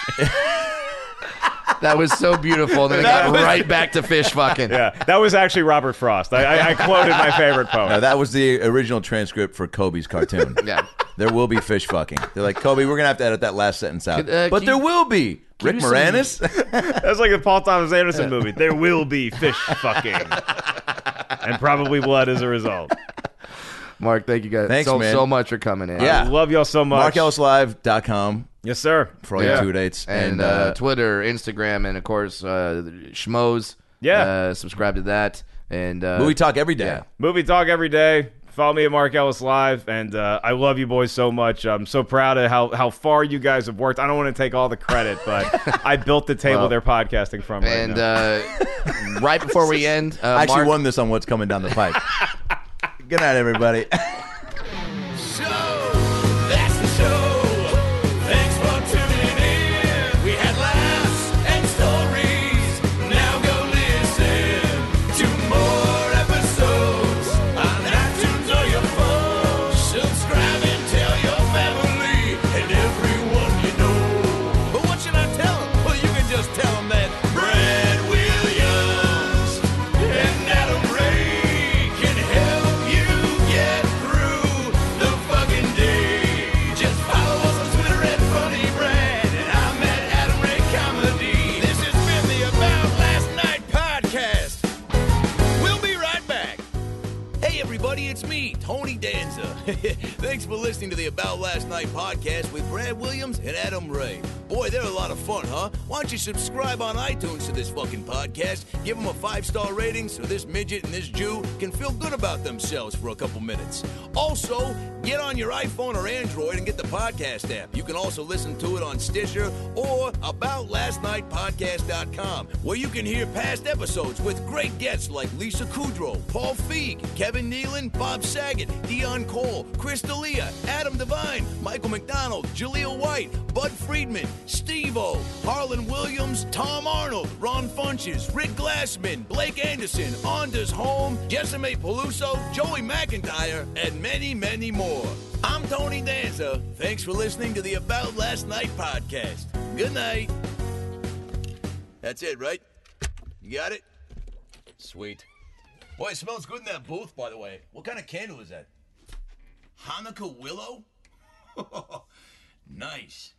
That was so beautiful. Then it got right back to fish fucking. Yeah, that was actually Robert Frost. I quoted my favorite poet. No, that was the original transcript for Kobe's cartoon. Yeah. There will be fish fucking. They're like, Kobe, we're going to have to edit that last sentence out. Could, but can there you- will be. Rick you do some- Moranis? That's like the Paul Thomas Anderson movie. There will be fish fucking. And probably blood as a result. Mark, thank you guys Thanks, man. so much for coming in. Yeah. I love y'all so much. MarkEllisLive.com Yes, sir. for all your 2 dates. And Twitter, Instagram, and of course, Schmoes. Yeah. Subscribe to that. And Movie Talk every day. Yeah. Movie Talk every day. Follow me at Mark Ellis Live, and I love you boys so much. I'm so proud of how far you guys have worked. I don't want to take all the credit, but I built the table they're podcasting from right And now. right before we end, I actually Mark, won this on what's coming down the pipe. Good night, everybody. So, that's the show. Thanks for tuning in. We had laughs and stories. Now go listen to more episodes on iTunes or your phone. Subscribe and tell your family and everyone you know. But what should I tell them? Well, you can just tell them that Brad Williams and Adam Ray can help you get through the fucking day. Just follow us on Twitter at Funny Brad, and I'm at Adam Ray Comedy. This has been the About Last Night podcast. We'll be right back. Hey everybody, it's me, Tony Danza. Thanks for listening to the About Last Night podcast with Brad Williams and Adam Ray. Boy, they're a lot of fun, huh? Why don't you subscribe on iTunes to this fucking podcast? Give them a 5-star rating so this midget and this Jew can feel good about themselves for a couple minutes. Also, get on your iPhone or Android and get the podcast app. You can also listen to it on Stitcher or AboutLastNightPodcast.com, where you can hear past episodes with great guests like Lisa Kudrow, Paul Feig, Kevin Nealon, Bob Saget, Dion Cole, Chris D'Elia, Adam Devine, Michael McDonald, Jaleel White, Bud Friedman, Steve-O, Harlan Williams, Tom Arnold, Ron Funches, Rick Glassman, Blake Anderson, Anders Holm, Jessime Peluso, Joey McIntyre, and many, many more. I'm Tony Danza. Thanks for listening to the About Last Night podcast. Good night. That's it, right? You got it? Sweet. Boy, it smells good in that booth, by the way. What kind of candle is that? Hanukkah willow? Nice.